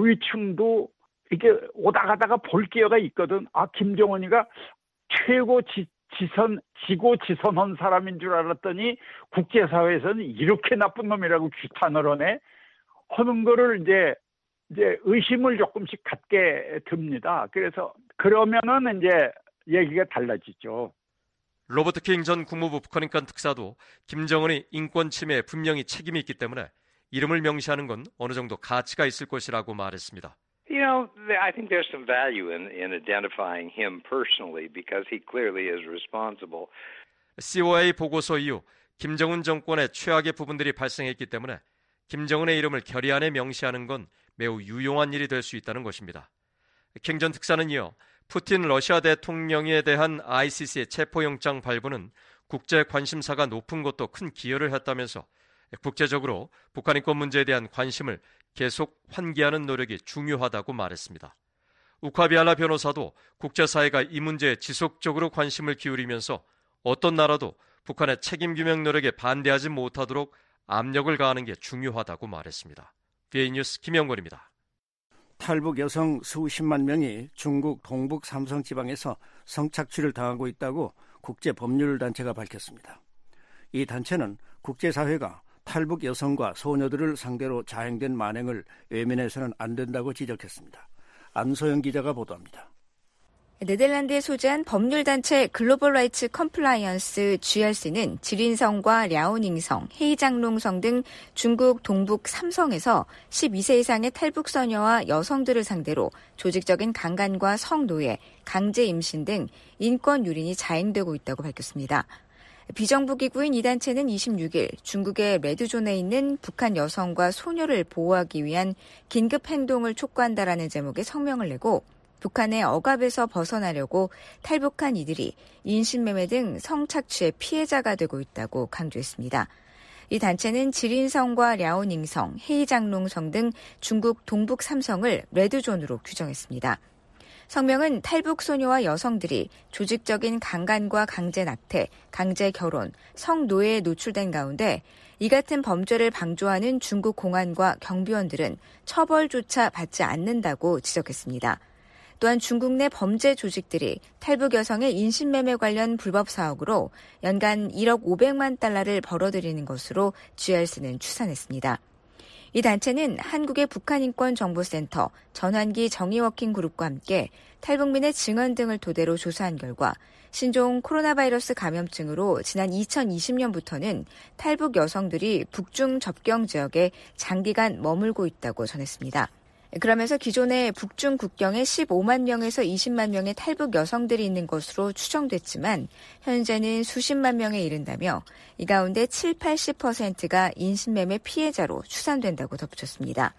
H: 고위층도 이게 오다 가다가 볼 기회가 있거든. 아, 김정은이가 최고 지, 지선, 지고 지선한 사람인 줄 알았더니 국제사회에서는 이렇게 나쁜 놈이라고 규탄을 하네. 하는 거를 이제, 이제 의심을 조금씩 갖게 됩니다. 그래서 그러면은 이제 얘기가 달라지죠.
B: 로버트 킹 전 국무부 북한인권 특사도 김정은이 인권 침해에 분명히 책임이 있기 때문에 이름을 명시하는 건 어느 정도 가치가 있을 것이라고 말했습니다.
I: You know, I think there's some value in, in identifying him personally because he clearly is responsible.
B: 씨오에이 보고서 이후 김정은 정권의 최악의 부분들이 발생했기 때문에 김정은의 이름을 결의안에 명시하는 건 매우 유용한 일이 될 수 있다는 것입니다. 킹 전 특사는 이어 푸틴 러시아 대통령에 대한 아이씨씨의 체포영장 발부는 국제 관심사가 높은 것도 큰 기여를 했다면서 국제적으로 북한 인권 문제에 대한 관심을 계속 환기하는 노력이 중요하다고 말했습니다. 우카비알라 변호사도 국제사회가 이 문제에 지속적으로 관심을 기울이면서 어떤 나라도 북한의 책임규명 노력에 반대하지 못하도록 압력을 가하는 게 중요하다고 말했습니다. 비에이 뉴스 김영권입니다.
C: 탈북 여성 수십만 명이 중국 동북 삼성 지방에서 성착취를 당하고 있다고 국제법률단체가 밝혔습니다. 이 단체는 국제사회가 탈북 여성과 소녀들을 상대로 자행된 만행을 외면해서는 안 된다고 지적했습니다. 안소영 기자가 보도합니다.
J: 네덜란드에 소재한 법률단체 글로벌 라이츠 컴플라이언스 지알씨는 지린성과 랴오닝성, 헤이장롱성 등 중국 동북 삼성에서 십이 세 이상의 탈북 소녀와 여성들을 상대로 조직적인 강간과 성노예, 강제 임신 등 인권 유린이 자행되고 있다고 밝혔습니다. 비정부 기구인 이 단체는 이십육 일 중국의 레드존에 있는 북한 여성과 소녀를 보호하기 위한 긴급 행동을 촉구한다라는 제목의 성명을 내고 북한의 억압에서 벗어나려고 탈북한 이들이 인신매매 등 성착취의 피해자가 되고 있다고 강조했습니다. 이 단체는 지린성과 랴오닝성, 헤이장롱성 등 중국 동북 삼성을 레드존으로 규정했습니다. 성명은 탈북 소녀와 여성들이 조직적인 강간과 강제 낙태, 강제 결혼, 성노예에 노출된 가운데 이 같은 범죄를 방조하는 중국 공안과 경비원들은 처벌조차 받지 않는다고 지적했습니다. 또한 중국 내 범죄 조직들이 탈북 여성의 인신매매 관련 불법 사업으로 연간 일억 오백만 달러를 벌어들이는 것으로 지알씨는 추산했습니다. 이 단체는 한국의 북한인권정보센터, 전환기 정의워킹그룹과 함께 탈북민의 증언 등을 토대로 조사한 결과 신종 코로나 바이러스 감염증으로 지난 이천이십 년부터는 탈북 여성들이 북중 접경 지역에 장기간 머물고 있다고 전했습니다. 그러면서 기존에 북중 국경에 십오만 명에서 이십만 명의 탈북 여성들이 있는 것으로 추정됐지만 현재는 수십만 명에 이른다며 이 가운데 칠, 팔십 퍼센트가 인신매매 피해자로 추산된다고 덧붙였습니다.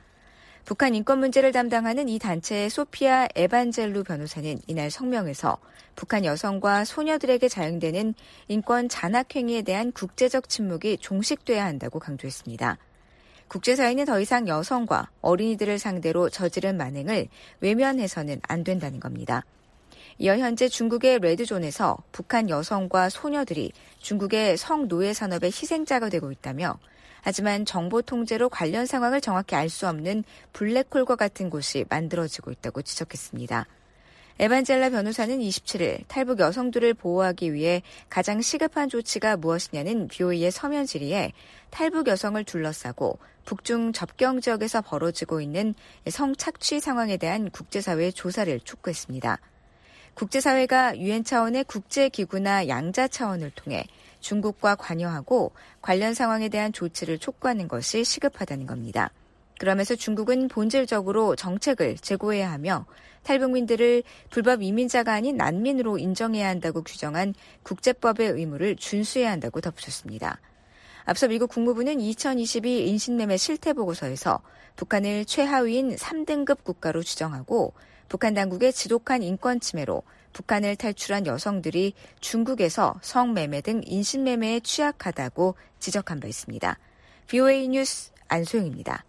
J: 북한 인권 문제를 담당하는 이 단체의 소피아 에반젤루 변호사는 이날 성명에서 북한 여성과 소녀들에게 자행되는 인권 잔악행위에 대한 국제적 침묵이 종식돼야 한다고 강조했습니다. 국제사회는 더 이상 여성과 어린이들을 상대로 저지른 만행을 외면해서는 안 된다는 겁니다. 이어 현재 중국의 레드존에서 북한 여성과 소녀들이 중국의 성노예 산업의 희생자가 되고 있다며 하지만 정보 통제로 관련 상황을 정확히 알 수 없는 블랙홀과 같은 곳이 만들어지고 있다고 지적했습니다. 에반젤라 변호사는 이십칠 일 탈북 여성들을 보호하기 위해 가장 시급한 조치가 무엇이냐는 비오이의 서면 질의에 탈북 여성을 둘러싸고 북중 접경 지역에서 벌어지고 있는 성착취 상황에 대한 국제사회의 조사를 촉구했습니다. 국제사회가 유엔 차원의 국제기구나 양자 차원을 통해 중국과 관여하고 관련 상황에 대한 조치를 촉구하는 것이 시급하다는 겁니다. 그러면서 중국은 본질적으로 정책을 재고해야 하며 탈북민들을 불법 이민자가 아닌 난민으로 인정해야 한다고 규정한 국제법의 의무를 준수해야 한다고 덧붙였습니다. 앞서 미국 국무부는 이천이십이 인신매매 실태보고서에서 북한을 최하위인 삼 등급 국가로 지정하고 북한 당국의 지독한 인권 침해로 북한을 탈출한 여성들이 중국에서 성매매 등 인신매매에 취약하다고 지적한 바 있습니다. 브이오에이 뉴스 안소영입니다.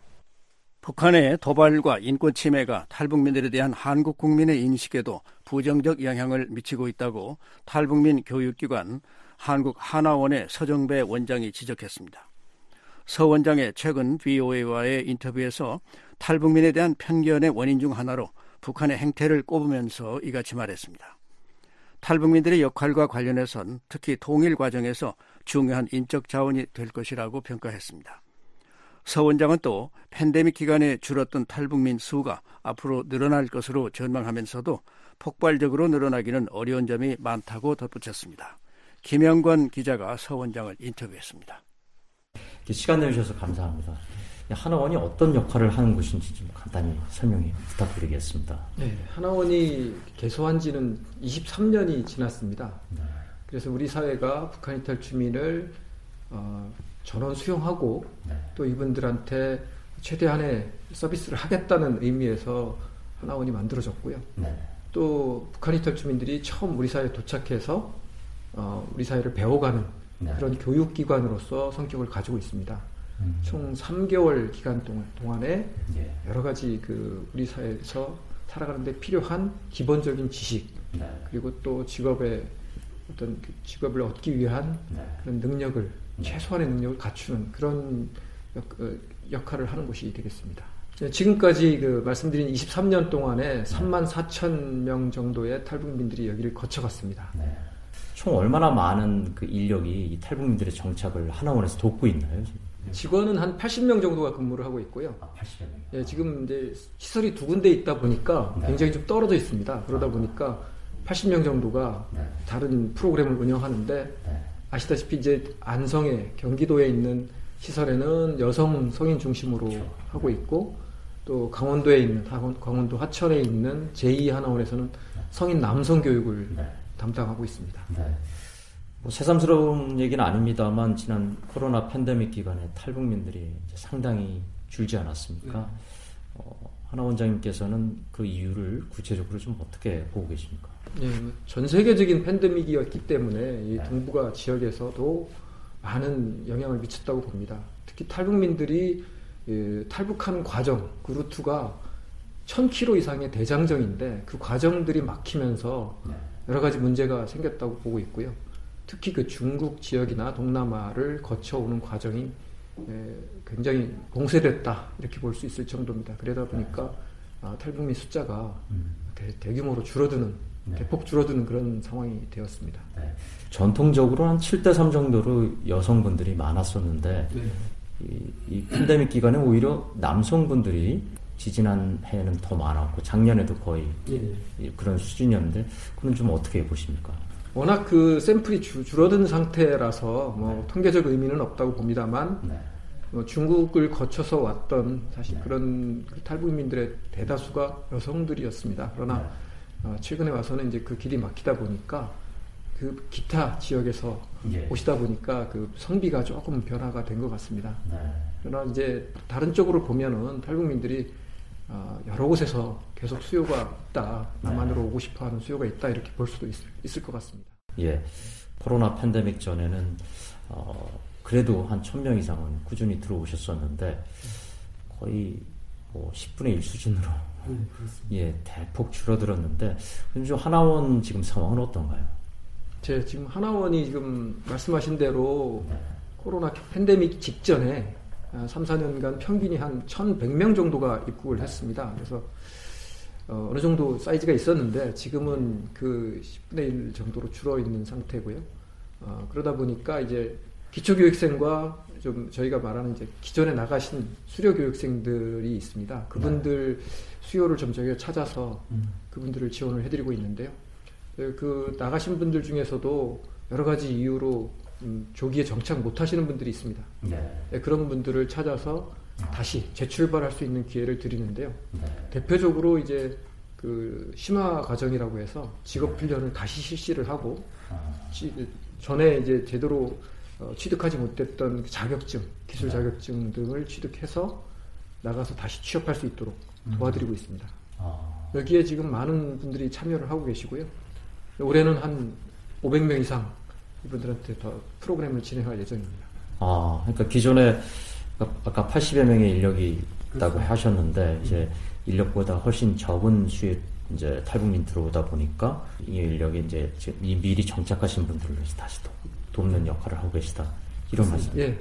C: 북한의 도발과 인권 침해가 탈북민들에 대한 한국 국민의 인식에도 부정적 영향을 미치고 있다고 탈북민 교육기관 한국 하나원의 서정배 원장이 지적했습니다. 서 원장의 최근 브이오에이와의 인터뷰에서 탈북민에 대한 편견의 원인 중 하나로 북한의 행태를 꼽으면서 이같이 말했습니다. 탈북민들의 역할과 관련해선 특히 통일 과정에서 중요한 인적 자원이 될 것이라고 평가했습니다. 서 원장은 또 팬데믹 기간에 줄었던 탈북민 수가 앞으로 늘어날 것으로 전망하면서도 폭발적으로 늘어나기는 어려운 점이 많다고 덧붙였습니다. 김영권 기자가 서 원장을 인터뷰했습니다.
K: 시간 내주셔서 감사합니다. 하나원이 어떤 역할을 하는 곳인지 좀 간단히 설명해 부탁드리겠습니다.
L: 네, 하나원이 개소한 지는 이십삼 년이 지났습니다.
K: 네.
L: 그래서 우리 사회가 북한 이탈 주민을 어, 전원 수용하고
K: 네.
L: 또 이분들한테 최대한의 서비스를 하겠다는 의미에서 하나원이 만들어졌고요.
K: 네.
L: 또 북한 이탈 주민들이 처음 우리 사회에 도착해서 어, 우리 사회를 배워가는
K: 네.
L: 그런 교육기관으로서 성격을 가지고 있습니다.
K: 음.
L: 총 삼 개월 기간 동안, 동안에
K: 네.
L: 여러 가지 그 우리 사회에서 살아가는 데 필요한 기본적인 지식
K: 네.
L: 그리고 또 직업의 어떤 그 직업을 얻기 위한
K: 네.
L: 그런 능력을
K: 네.
L: 최소한의 능력을 갖추는 그런 역, 어, 역할을 하는 곳이 되겠습니다. 지금까지 그 말씀드린 이십삼 년 동안에 삼만 사천 명 정도의 탈북민들이 여기를 거쳐갔습니다.
K: 네. 총 얼마나 많은 그 인력이 이 탈북민들의 정착을 하나원에서 돕고 있나요?
L: 직원은 한 팔십 명 정도가 근무를 하고 있고요.
K: 아, 팔십 명.
L: 예, 지금 이제 시설이 두 군데 있다 보니까
K: 네.
L: 굉장히 좀 떨어져 있습니다. 그러다 보니까 팔십 명 정도가
K: 네.
L: 다른 프로그램을 운영하는데
K: 네.
L: 아시다시피 이제 안성에 경기도에 있는 시설에는 여성 성인 중심으로
K: 그렇죠.
L: 하고 있고 또 강원도에 있는 강원도 하천에 있는 제이 하나원에서는 성인 남성 교육을
K: 네.
L: 담당하고 있습니다.
K: 네. 뭐 새삼스러운 얘기는 아닙니다만 지난 코로나 팬데믹 기간에 탈북민들이 이제 상당히 줄지 않았습니까?
L: 네.
K: 어, 하나 원장님께서는 그 이유를 구체적으로 좀 어떻게 보고 계십니까?
L: 예, 전 세계적인 팬데믹이었기 때문에 이
K: 네.
L: 동북아 지역에서도 많은 영향을 미쳤다고 봅니다. 특히 탈북민들이 예, 탈북하는 과정, 그 루트가 천 킬로미터 이상의 대장정인데 그 과정들이 막히면서
K: 네.
L: 여러 가지 문제가 생겼다고 보고 있고요. 특히 그 중국 지역이나 동남아를 거쳐오는 과정이 예, 굉장히 봉쇄됐다 이렇게 볼 수 있을 정도입니다. 그러다 보니까 아, 탈북민 숫자가
K: 음.
L: 대, 대규모로 줄어드는
K: 네.
L: 대폭 줄어드는 그런 상황이 되었습니다.
K: 네. 전통적으로 한 칠 대 삼 정도로 여성분들이 많았었는데
L: 네.
K: 이, 이 팬데믹 기간에 오히려 남성분들이 지지난 해에는 더 많았고 작년에도 거의
L: 예.
K: 그런 수준이었는데 그건 좀 어떻게 보십니까?
L: 워낙 그 샘플이 주, 줄어든 상태라서 뭐
K: 네.
L: 통계적 의미는 없다고 봅니다만
K: 네.
L: 뭐 중국을 거쳐서 왔던 사실
K: 네.
L: 그런 그 탈북민들의 대다수가 여성들이었습니다. 그러나
K: 네.
L: 어, 최근에 와서는 이제 그 길이 막히다 보니까 그 기타 지역에서
K: 예.
L: 오시다 보니까 그 성비가 조금 변화가 된 것 같습니다.
K: 네.
L: 그러나 이제 다른 쪽으로 보면은 탈북민들이 어, 여러 곳에서 계속 수요가 있다, 남한으로 오고 싶어하는 수요가 있다 이렇게 볼 수도 있, 있을 것 같습니다.
K: 예, 코로나 팬데믹 전에는 어, 그래도 한 천 명 이상은 꾸준히 들어오셨었는데 거의 뭐 십분의 일 수준으로
L: 네,
K: 예 대폭 줄어들었는데 좀 하나원 지금 상황은 어떤가요?
L: 제 지금 하나원이 지금 말씀하신 대로
K: 네.
L: 코로나 팬데믹 직전에 삼, 사 년간 평균이 한 천백 명 정도가 입국을 했습니다. 그래서 어, 어느 정도 사이즈가 있었는데 지금은 그 십분의 일 정도로 줄어 있는 상태고요. 어, 그러다 보니까 이제 기초교육생과 좀 저희가 말하는 이제 기존에 나가신 수료교육생들이 있습니다. 그분들 수요를 좀 저희가 찾아서 그분들을 지원을 해드리고 있는데요. 그 나가신 분들 중에서도 여러 가지 이유로 음, 조기에 정착 못하시는 분들이 있습니다.
K: 네.
L: 네, 그런 분들을 찾아서 다시 재출발할 수 있는 기회를 드리는데요.
K: 네.
L: 대표적으로 이제 그 심화 과정이라고 해서 직업 훈련을 다시 실시를 하고
K: 아.
L: 지, 전에 이제 제대로 어, 취득하지 못했던 자격증, 기술 자격증 등을 취득해서 나가서 다시 취업할 수 있도록 도와드리고 있습니다.
K: 아.
L: 여기에 지금 많은 분들이 참여를 하고 계시고요. 올해는 한 오백 명 이상 이분들한테 더 프로그램을 진행할 예정입니다.
K: 아, 그러니까 기존에 아까 팔십여 명의 인력이 있다고
L: 그렇습니다.
K: 하셨는데 이제 인력보다 훨씬 적은 수의 이제 탈북민 들어오다 보니까 이 인력이 이제 미리 정착하신 분들을 다시 도, 돕는 역할을 하고 계시다 이런 말씀.
L: 예.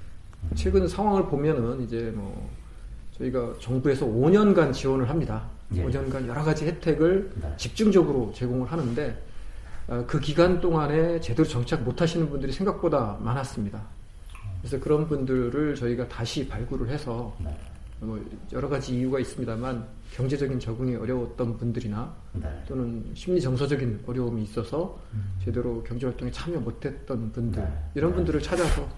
L: 최근 상황을 보면은 이제 뭐 저희가 정부에서 오 년간 지원을 합니다.
K: 예.
L: 오 년간 여러 가지 혜택을
K: 네.
L: 집중적으로 제공을 하는데 어, 그 기간 동안에 제대로 정착 못하시는 분들이 생각보다 많았습니다. 그래서 그런 분들을 저희가 다시 발굴을 해서
K: 네.
L: 뭐 여러 가지 이유가 있습니다만 경제적인 적응이 어려웠던 분들이나
K: 네.
L: 또는 심리 정서적인 어려움이 있어서
K: 음.
L: 제대로 경제활동에 참여 못했던 분들
K: 네.
L: 이런
K: 네.
L: 분들을 찾아서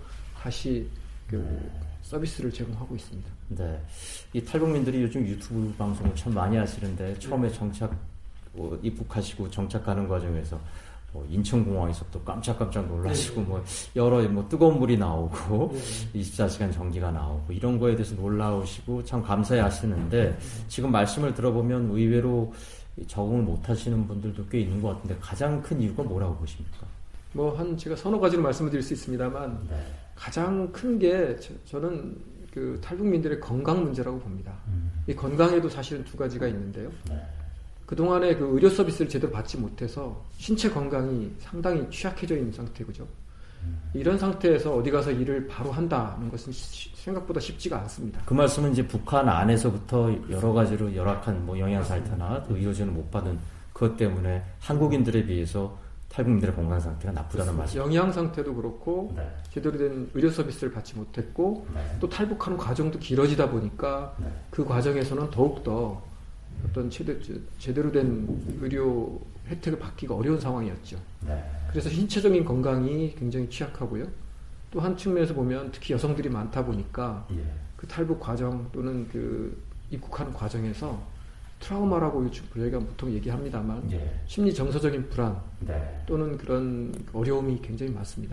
L: 다시 그
K: 네.
L: 서비스를 제공하고 있습니다.
K: 네, 이 탈북민들이 요즘 유튜브 방송을 참 많이 하시는데 처음에 정착 어, 입국하시고 정착하는 과정에서 뭐 인천공항에서 또 깜짝깜짝 놀라시고 뭐 여러 뭐 뜨거운 물이 나오고 이십사 시간 전기가 나오고 이런 거에 대해서 놀라우시고 참 감사해 하시는데 지금 말씀을 들어보면 의외로 적응을 못 하시는 분들도 꽤 있는 것 같은데 가장 큰 이유가 뭐라고 보십니까?
L: 뭐 한 제가 서너 가지를 말씀을 드릴 수 있습니다만
K: 네.
L: 가장 큰 게 저는 그 탈북민들의 건강 문제라고 봅니다.
K: 음.
L: 이 건강에도 사실은 두 가지가 있는데요.
K: 네.
L: 그동안에 그 의료 서비스를 제대로 받지 못해서 신체 건강이 상당히 취약해져 있는 상태고죠.
K: 음.
L: 이런 상태에서 어디 가서 일을 바로 한다는 것은 시, 생각보다 쉽지가 않습니다.
K: 그 말씀은 이제 북한 안에서부터 여러 가지로 열악한 뭐 영양 상태나 또 의료진을 못 받은 그것 때문에 한국인들에 비해서 탈북민들의 건강 상태가 나쁘다는 말씀.
L: 영양 상태도 그렇고
K: 네.
L: 제대로 된 의료 서비스를 받지 못했고
K: 네.
L: 또 탈북하는 과정도 길어지다 보니까
K: 네.
L: 그 과정에서는 더욱더 어떤 제대, 제대로 된 의료 혜택을 받기가 어려운 상황이었죠.
K: 네.
L: 그래서 신체적인 건강이 굉장히 취약하고요. 또 한 측면에서 보면 특히 여성들이 많다 보니까
K: 예.
L: 그 탈북 과정 또는 그 입국하는 과정에서 트라우마라고 요즘 저희가 보통 얘기합니다만
K: 예.
L: 심리 정서적인 불안
K: 네.
L: 또는 그런 어려움이 굉장히 많습니다.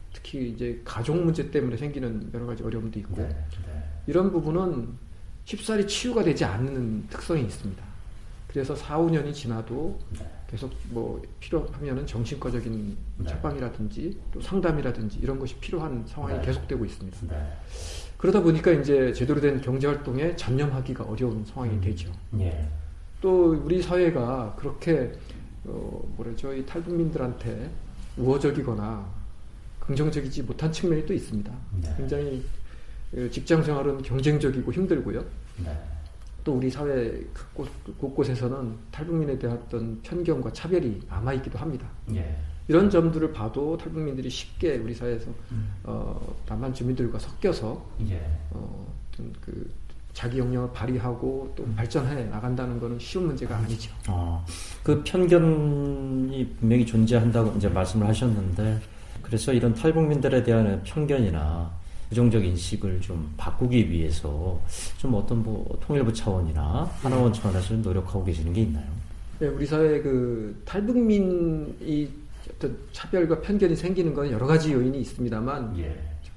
L: 특히 이제 가족 문제 때문에 생기는 여러 가지 어려움도 있고
K: 네. 네.
L: 이런 부분은 쉽사리 치유가 되지 않는 특성이 있습니다. 그래서 사, 오 년이 지나도
K: 네.
L: 계속 뭐 필요하면은 정신과적인
K: 네.
L: 처방이라든지 또 상담이라든지 이런 것이 필요한 상황이
K: 네.
L: 계속되고 있습니다.
K: 네.
L: 그러다 보니까 이제 제대로 된 경제활동에 전념하기가 어려운 상황이
K: 음.
L: 되죠.
K: 예.
L: 또 우리 사회가 그렇게 어 뭐라죠 이 탈북민들한테 우호적이거나 긍정적이지 못한 측면이 또 있습니다.
K: 네.
L: 굉장히 직장 생활은 경쟁적이고 힘들고요.
K: 네.
L: 또 우리 사회 곳, 곳곳에서는 탈북민에 대한 어떤 편견과 차별이 남아있기도 합니다.
K: 예.
L: 이런 점들을 봐도 탈북민들이 쉽게 우리 사회에서
K: 음.
L: 어, 남한 주민들과 섞여서
K: 예.
L: 어, 어떤 그 자기 역량을 발휘하고 또
K: 음.
L: 발전해 나간다는 것은 쉬운 문제가 아니죠.
K: 어, 그 편견이 분명히 존재한다고 이제 말씀을 하셨는데, 그래서 이런 탈북민들에 대한 편견이나 부정적 인식을 좀 바꾸기 위해서 좀 어떤 뭐 통일부 차원이나 하나원 차원에서 좀 노력하고 계시는 게 있나요?
L: 네, 우리 사회 그 탈북민이 어떤 차별과 편견이 생기는 건 여러 가지 요인이 있습니다만,
K: 예.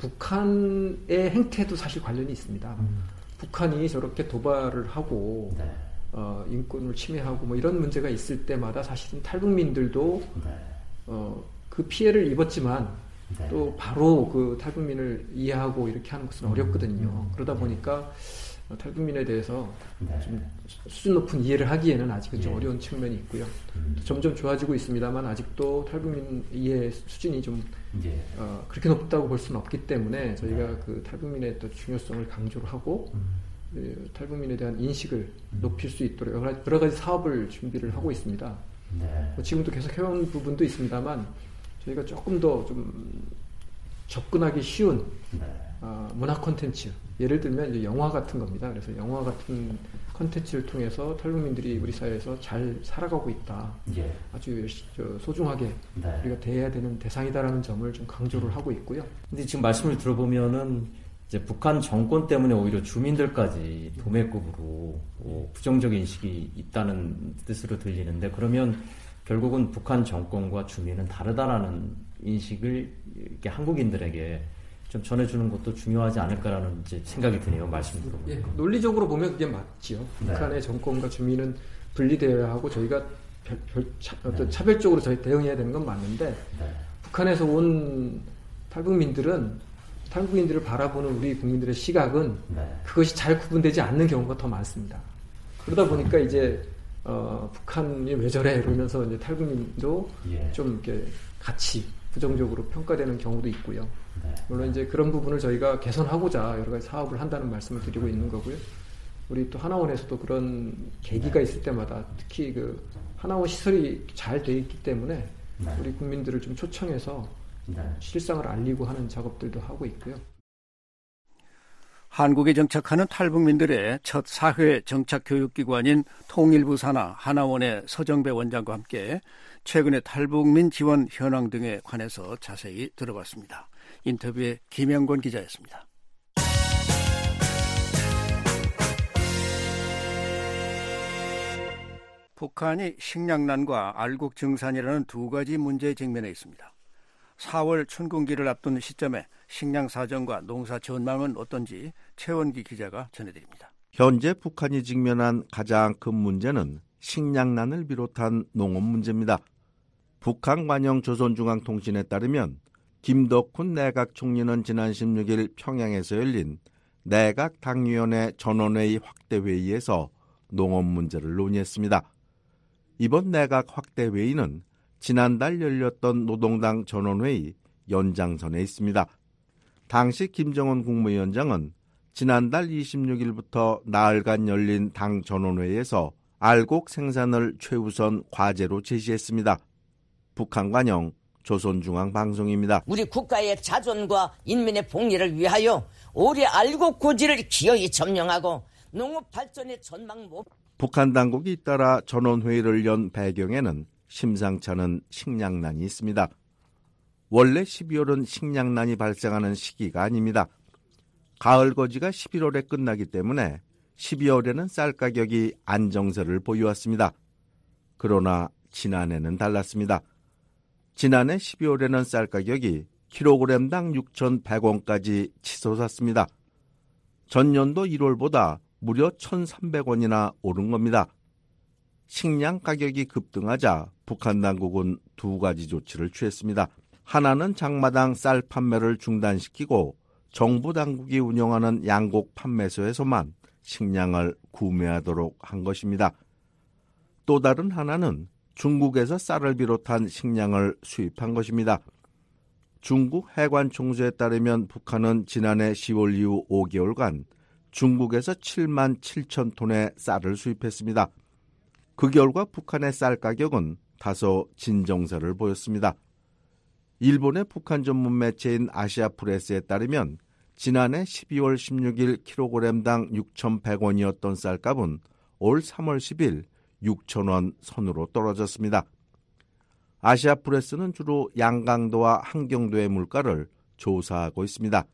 L: 북한의 행태도 사실 관련이 있습니다.
K: 음.
L: 북한이 저렇게 도발을 하고
K: 네.
L: 어, 인권을 침해하고 뭐 이런 문제가 있을 때마다 사실은 탈북민들도
K: 네.
L: 어, 그 피해를 입었지만
K: 네.
L: 또 바로 그 탈북민을 이해하고 이렇게 하는 것은 어렵거든요.
K: 음.
L: 그러다 보니까 어, 탈북민에 대해서
K: 네.
L: 좀 수준 높은 이해를 하기에는 아직은 좀
K: 예.
L: 어려운 측면이 있고요.
K: 음.
L: 점점 좋아지고 있습니다만 아직도 탈북민 이해 수준이 좀
K: 예.
L: 어, 그렇게 높다고 볼 수는 없기 때문에 저희가
K: 네.
L: 그 탈북민의 또 중요성을 강조를 하고
K: 음.
L: 그 탈북민에 대한 인식을
K: 음.
L: 높일 수 있도록 여러 가지, 여러 가지 사업을 준비를 하고 있습니다.
K: 네.
L: 뭐 지금도 계속 해온 부분도 있습니다만 저희가 조금 더 좀 접근하기 쉬운
K: 네.
L: 어, 문화 콘텐츠, 예를 들면 이제 영화 같은 겁니다. 그래서 영화 같은 콘텐츠를 통해서 탈북민들이 우리 사회에서 잘 살아가고 있다.
K: 예.
L: 아주 저, 소중하게
K: 네.
L: 우리가 대해야 되는 대상이다라는 점을 좀 강조를 하고 있고요.
K: 근데 지금 말씀을 들어보면은 이제 북한 정권 때문에 오히려 주민들까지 도매급으로 어, 부정적 인식이 있다는 뜻으로 들리는데, 그러면 결국은 북한 정권과 주민은 다르다라는 인식을 이렇게 한국인들에게 좀 전해주는 것도 중요하지 않을까라는 이제 생각이 드네요. 말씀 들어보면.
L: 예, 논리적으로 보면 그게 맞지요. 네. 북한의 정권과 주민은 분리되어야 하고 저희가 별, 별, 차, 어떤 네. 차별적으로 저희 대응해야 되는 건 맞는데 네. 북한에서 온 탈북민들은 탈북민들을 바라보는 우리 국민들의 시각은 네. 그것이 잘 구분되지 않는 경우가 더 많습니다. 그러다 보니까 이제 어, 북한이 왜 저래 이러면서 이제 탈북민도 예. 좀 이렇게 같이 부정적으로 평가되는 경우도 있고요. 네. 물론 이제 그런 부분을 저희가 개선하고자 여러 가지 사업을 한다는 말씀을 드리고 있는 거고요. 우리 또 하나원에서도 그런 계기가 있을 때마다 특히 그 하나원 시설이 잘 돼 있기 때문에 네. 우리 국민들을 좀 초청해서 네. 실상을 알리고 하는 작업들도 하고 있고요.
C: 한국에 정착하는 탈북민들의 첫 사회 정착 교육기관인 통일부 산하 하나원의 서정배 원장과 함께 최근의 탈북민 지원 현황 등에 관해서 자세히 들어봤습니다. 인터뷰에 김영권 기자였습니다. 북한이 식량난과 알곡 증산이라는 두 가지 문제에 직면해 있습니다. 사월 춘궁기를 앞둔 시점에 식량 사정과 농사 전망은 어떤지 최원기 기자가 전해드립니다.
M: 현재 북한이 직면한 가장 큰 문제는 식량난을 비롯한 농업 문제입니다. 북한 관영 조선중앙통신에 따르면 김덕훈 내각 총리는 지난 십육 일 평양에서 열린 내각 당위원회 전원회의 확대회의에서 농업 문제를 논의했습니다. 이번 내각 확대회의는 지난달 열렸던 노동당 전원회의 연장선에 있습니다. 당시 김정은 국무위원장은 지난달 이십육 일부터 나흘간 열린 당 전원회의에서 알곡 생산을 최우선 과제로 제시했습니다. 북한 관영 조선중앙방송입니다.
N: 우리 국가의 자존과 인민의 복리를 위하여 오래 알곡 고지를 기어이 점령하고 농업 발전의 전망 못.
M: 북한 당국이 잇따라 전원회의를 연 배경에는 심상치 않은 식량난이 있습니다. 원래 십이월은 식량난이 발생하는 시기가 아닙니다. 가을 거지가 십일월에 끝나기 때문에 십이월에는 쌀 가격이 안정세를 보여왔습니다. 그러나 지난해는 달랐습니다. 지난해 십이월에는 쌀 가격이 킬로그램당 육천백 원까지 치솟았습니다. 전년도 일월보다 무려 천삼백 원이나 오른 겁니다. 식량 가격이 급등하자 북한 당국은 두 가지 조치를 취했습니다. 하나는 장마당 쌀 판매를 중단시키고 정부 당국이 운영하는 양곡 판매소에서만 식량을 구매하도록 한 것입니다. 또 다른 하나는 중국에서 쌀을 비롯한 식량을 수입한 것입니다. 중국 해관총수에 따르면 북한은 지난해 시월 이후 오 개월간 중국에서 칠만 칠천 톤의 쌀을 수입했습니다. 그 결과 북한의 쌀 가격은 다소 진정세를 보였습니다. 일본의 북한 전문 매체인 아시아프레스에 따르면 지난해 십이월 십육 일 킬로그램당 육천백 원이었던 쌀값은 올 삼월 십일 육천 원 선으로 떨어졌습니다. 아시아프레스는 주로 양강도와 한경도의 물가를 조사하고 있습니다.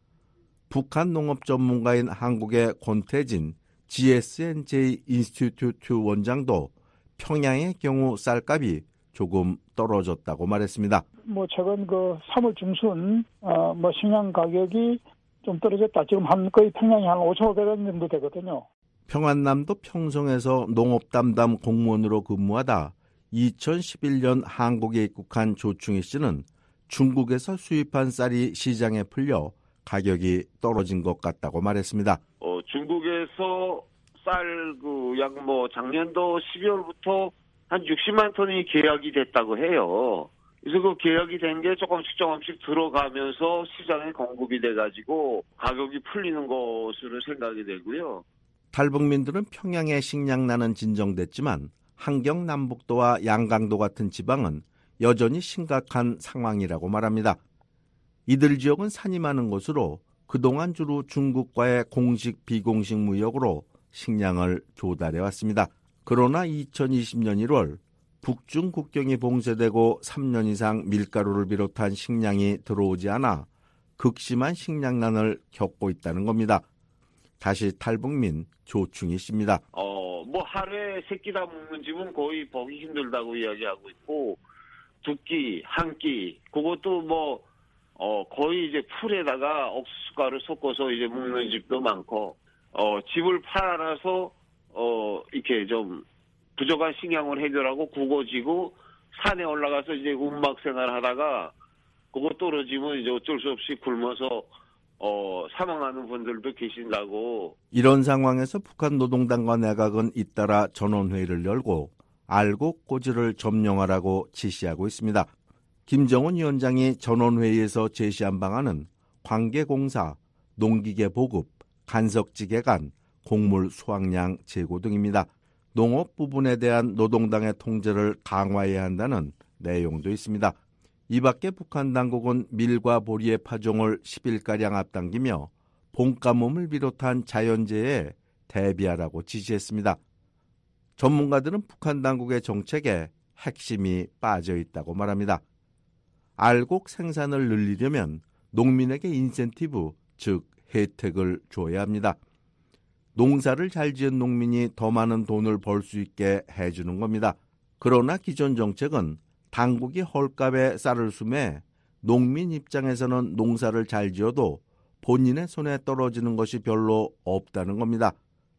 M: 북한 농업 전문가인 한국의 권태진 지에스엔제이 인스티튜트 원장도 평양의 경우 쌀값이 조금 떨어졌다고 말했습니다.
O: 뭐 최근 그 삼월 중순 어, 뭐 식량 가격이 좀 떨어졌다. 지금 한 거의 평양이 한 오천오백 원 정도 되거든요.
M: 평안남도 평성에서 농업 담당 공무원으로 근무하다 이천십일 년 한국에 입국한 조충희 씨는 중국에서 수입한 쌀이 시장에 풀려 가격이 떨어진 것 같다고 말했습니다.
P: 어, 중국에서 쌀 그 약 뭐 작년도 십이월부터 한 육십만 톤이 계약이 됐다고 해요. 그래서 그 계약이 된 게 조금씩 조금씩 들어가면서 시장에 공급이 돼가지고 가격이 풀리는 것으로 생각이 되고요.
M: 탈북민들은 평양의 식량난은 진정됐지만 한경 남북도와 양강도 같은 지방은 여전히 심각한 상황이라고 말합니다. 이들 지역은 산이 많은 곳으로 그동안 주로 중국과의 공식 비공식 무역으로 식량을 조달해 왔습니다. 그러나 이천이십 년 일월 북중 국경이 봉쇄되고 삼 년 이상 밀가루를 비롯한 식량이 들어오지 않아 극심한 식량난을 겪고 있다는 겁니다. 다시 탈북민 조충희 씨입니다.
P: 어, 뭐 하루에 세 끼 다 먹는 집은 거의 보기 힘들다고 이야기하고 있고, 두 끼, 한 끼, 그것도 뭐, 어, 거의 이제 풀에다가 옥수수가루 섞어서 이제 먹는 집도 많고, 어, 집을 팔아서, 어, 이렇게 좀 부족한 식량을 해결하고 구거지고 산에 올라가서 이제 운막 생활 하다가 그거 떨어지면 이제 어쩔 수 없이 굶어서 어, 사망하는 분들도 계신다고.
M: 이런 상황에서 북한 노동당과 내각은 잇따라 전원회의를 열고 알곡 고지를 점령하라고 지시하고 있습니다. 김정은 위원장이 전원회의에서 제시한 방안은 관계공사, 농기계 보급, 간석지 개간, 곡물 수확량 제고 등입니다. 농업 부분에 대한 노동당의 통제를 강화해야 한다는 내용도 있습니다. 이 밖에 북한 당국은 밀과 보리의 파종을 십 일가량 앞당기며 봄가뭄을 비롯한 자연재해에 대비하라고 지시했습니다. 전문가들은 북한 당국의 정책에 핵심이 빠져 있다고 말합니다. 알곡 생산을 늘리려면 농민에게 인센티브, 즉 혜택을 줘야 합니다. 농사를 잘 지은 농민이 더 많은 돈을 벌 수 있게 해주는 겁니다. 그러나 기존 정책은 당국이 헐값에 쌀을 수매해 농민 입장에서는 농사를 잘 지어도 본인의 손에 떨어지는 것이 별로 없다는 겁니다.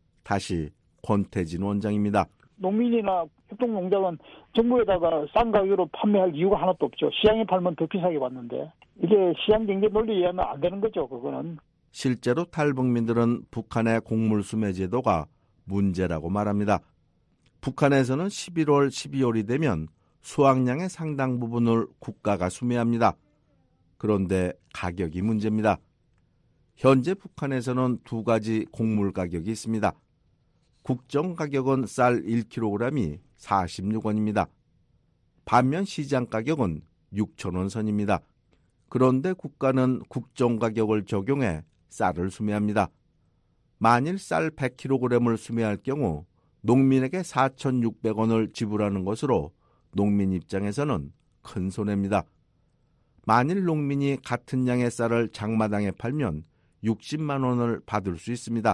M: 다시 권태진 원장입니다.
O: 농민이나 협동농장은 정부에다가 싼 가격으로 판매할 이유가 하나도 없죠. 시장에 팔면 더 비싸게 받는데 이게 시장경제 논리에 의하면 안 되는 거죠. 그거는.
M: 실제로 탈북민들은 북한의 곡물 수매 제도가 문제라고 말합니다. 북한에서는 십일월, 십이월이 되면 수확량의 상당 부분을 국가가 수매합니다. 그런데 가격이 문제입니다. 현재 북한에서는 두 가지 곡물 가격이 있습니다. 국정 가격은 쌀 일 킬로그램이 사십육 원입니다. 반면 시장 가격은 육천 원 선입니다. 그런데 국가는 국정 가격을 적용해 쌀을 수매합니다. 만일 쌀 백 킬로그램을 수매할 경우 농민에게 사천육백 원을 지불하는 것으로 농민 입장에서는 큰 손해입니다. 만일 농민이 같은 양의 쌀을 장마당에 팔면 육십만 원을 받을 수 있습니다.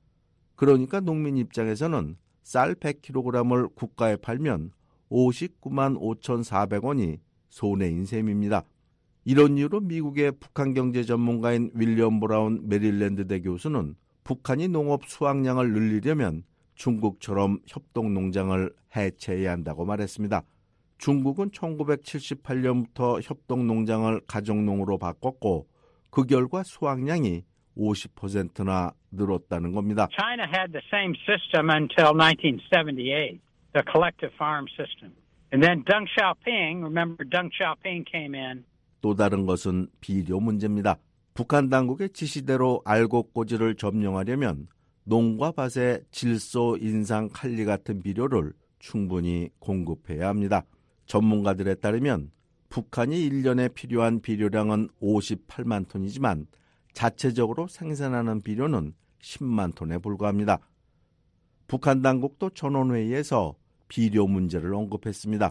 M: 그러니까 농민 입장에서는 쌀 백 킬로그램을 국가에 팔면 오십구만 오천사백 원이 손해인 셈입니다. 이런 이유로 미국의 북한 경제 전문가인 윌리엄 브라운 메릴랜드대 교수는 북한이 농업 수확량을 늘리려면 중국처럼 협동농장을 해체해야 한다고 말했습니다. 중국은 천구백칠십팔 년부터 협동농장을 가정농으로 바꿨고 그 결과 수확량이 오십 퍼센트나 늘었다는 겁니다.
Q: China had the same system until nineteen seventy-eight, the collective farm system. And then Deng Xiaoping, remember Deng Xiaoping came in.
M: 또 다른 것은 비료 문제입니다. 북한 당국의 지시대로 알곡고지를 점령하려면 농과 밭에 질소, 인상, 칼리 같은 비료를 충분히 공급해야 합니다. 전문가들에 따르면 북한이 일 년에 필요한 비료량은 오십팔만 톤이지만 자체적으로 생산하는 비료는 십만 톤에 불과합니다. 북한 당국도 전원회의에서 비료 문제를 언급했습니다.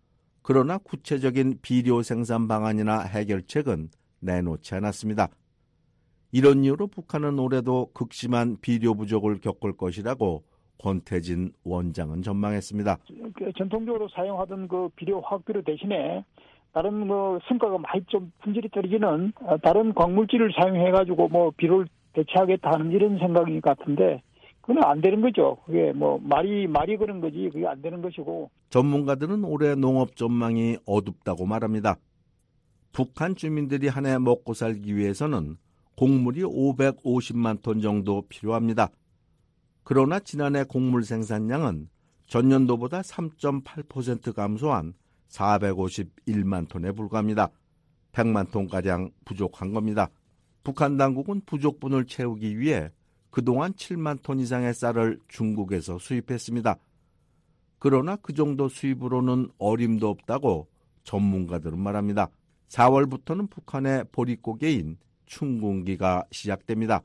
M: 그러나 구체적인 비료 생산 방안이나 해결책은 내놓지 않았습니다. 이런 이유로 북한은 올해도 극심한 비료 부족을 겪을 것이라고 권태진 원장은 전망했습니다.
O: 전통적으로 사용하던 그 비료 화학비료 대신에 다른 뭐 성과가 많이 좀 품질이 떨어지는 다른 광물질을 사용해가지고 뭐 비료를 대체하겠다 하는 이런 생각인 것 같은데 그건 안 되는 거죠. 그게 뭐 말이 말이 그런 거지 그게 안 되는 것이고.
M: 전문가들은 올해 농업 전망이 어둡다고 말합니다. 북한 주민들이 한 해 먹고 살기 위해서는 곡물이 오백오십만 톤 정도 필요합니다. 그러나 지난해 곡물 생산량은 전년도보다 삼 점 팔 퍼센트 감소한 사백오십일만 톤에 불과합니다. 백만 톤가량 부족한 겁니다. 북한 당국은 부족분을 채우기 위해 그동안 칠만 톤 이상의 쌀을 중국에서 수입했습니다. 그러나 그 정도 수입으로는 어림도 없다고 전문가들은 말합니다. 사월부터는 북한의 보릿고개인 춘궁기가 시작됩니다.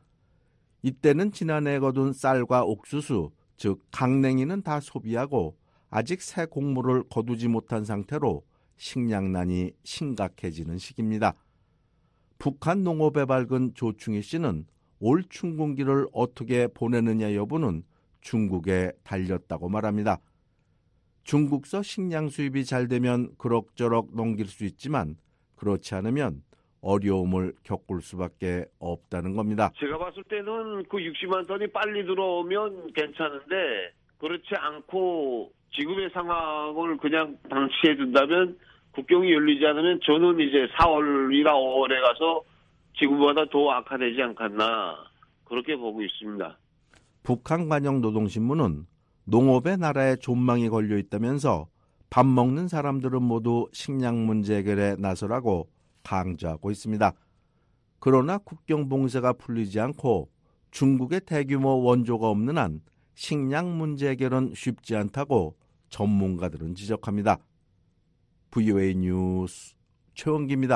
M: 이때는 지난해 거둔 쌀과 옥수수, 즉 강냉이는 다 소비하고 아직 새 곡물을 거두지 못한 상태로 식량난이 심각해지는 시기입니다. 북한 농업에 밝은 조충희 씨는 올 춘공기를 어떻게 보내느냐 여부는 중국에 달렸다고 말합니다. 중국서 식량 수입이 잘 되면 그럭저럭 넘길 수 있지만 그렇지 않으면 어려움을 겪을 수밖에 없다는 겁니다.
P: 제가 봤을 때는 그 육십만 톤이 빨리 들어오면 괜찮은데 그렇지 않고 지금의 상황을 그냥 방치해 둔다면 국경이 열리지 않으면 저는 이제 사월이나 오월에 가서 지금보다 더 악화되지 않겠나 그렇게 보고 있습니다.
M: 북한관영노동신문은 농업의 나라에 존망이 걸려 있다면서 밥 먹는 사람들은 모두 식량 문제 해결에 나서라고 강조하고 있습니다. 그러나 국경 봉쇄가 풀리지 않고 중국의 대규모 원조가 없는 한 식량 문제 해결은 쉽지 않다고 전문가들은 지적합니다. 브이오에이 뉴스 최원기입니다.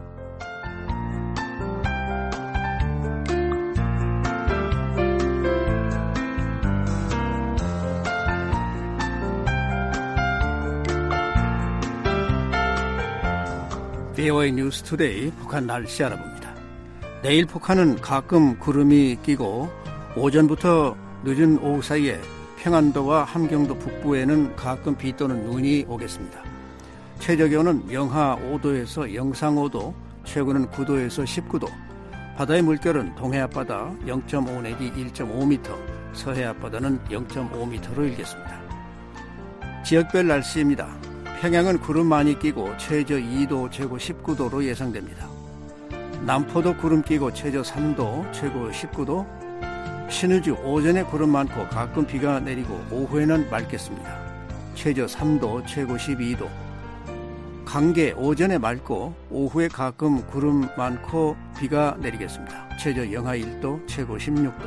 C: 브이오에이 뉴스 투데이 북한 날씨 알아봅니다. 내일 북한은 가끔 구름이 끼고 오전부터 늦은 오후 사이에 평안도와 함경도 북부에는 가끔 비 또는 눈이 오겠습니다. 최저기온은 영하 오 도에서 영상 오 도, 최고는 구 도에서 십구 도, 바다의 물결은 동해 앞바다 영 점 오 내지 일 점 오 미터, 서해 앞바다는 영 점 오 미터로 일겠습니다. 지역별 날씨입니다. 평양은 구름 많이 끼고 최저 이 도, 최고 십구 도로 예상됩니다. 남포도 구름 끼고 최저 삼 도, 최고 십구 도, 신의주 오전에 구름 많고 가끔 비가 내리고 오후에는 맑겠습니다. 최저 삼 도, 최고 십이 도. 강계 오전에 맑고 오후에 가끔 구름 많고 비가 내리겠습니다. 최저 영하 일 도, 최고 십육 도.